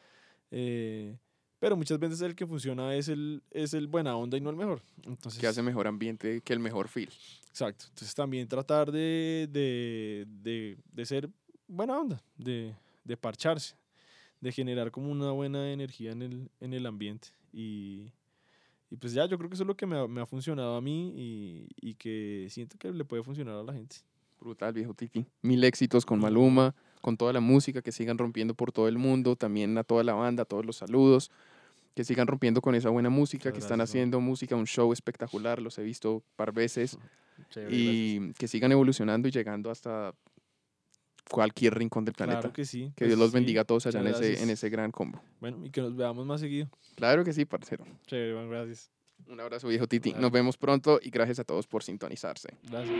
C: eh, pero muchas veces el que funciona es el, es el buena onda y no el mejor. Entonces,
B: Que hace mejor ambiente que el mejor feel.
C: exacto. Entonces también tratar de, de, de, de ser buena onda, de, de parcharse, de generar como una buena energía en el, en el ambiente. Y, y pues ya, yo creo que eso es lo que me ha, me ha funcionado a mí y, y que siento que le puede funcionar a la gente.
B: Brutal, viejo Titi. Mil éxitos con
C: No.
B: Maluma, con toda la música, que sigan rompiendo por todo el mundo, también a toda la banda, a todos los saludos, que sigan rompiendo con esa buena música,
C: Muchas
B: que están
C: gracias, hombre.
B: haciendo música, un show espectacular, los he visto un par veces,
C: Chévere, gracias.
B: y que sigan evolucionando y llegando hasta cualquier rincón del planeta.
C: Claro que sí.
B: Que
C: pues
B: Dios los
C: sí,
B: bendiga a todos allá en
C: muchas
B: ese,
C: gracias.
B: en ese gran combo.
C: Bueno, y que nos veamos más seguido.
B: Claro que sí, parcero.
C: Chévere, Iván, gracias.
B: Un abrazo, viejo Titi.
C: Dale.
B: Nos vemos pronto y gracias a todos por sintonizarse.
C: Gracias.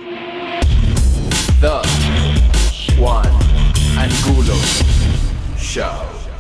A: The Juan Angulo Show.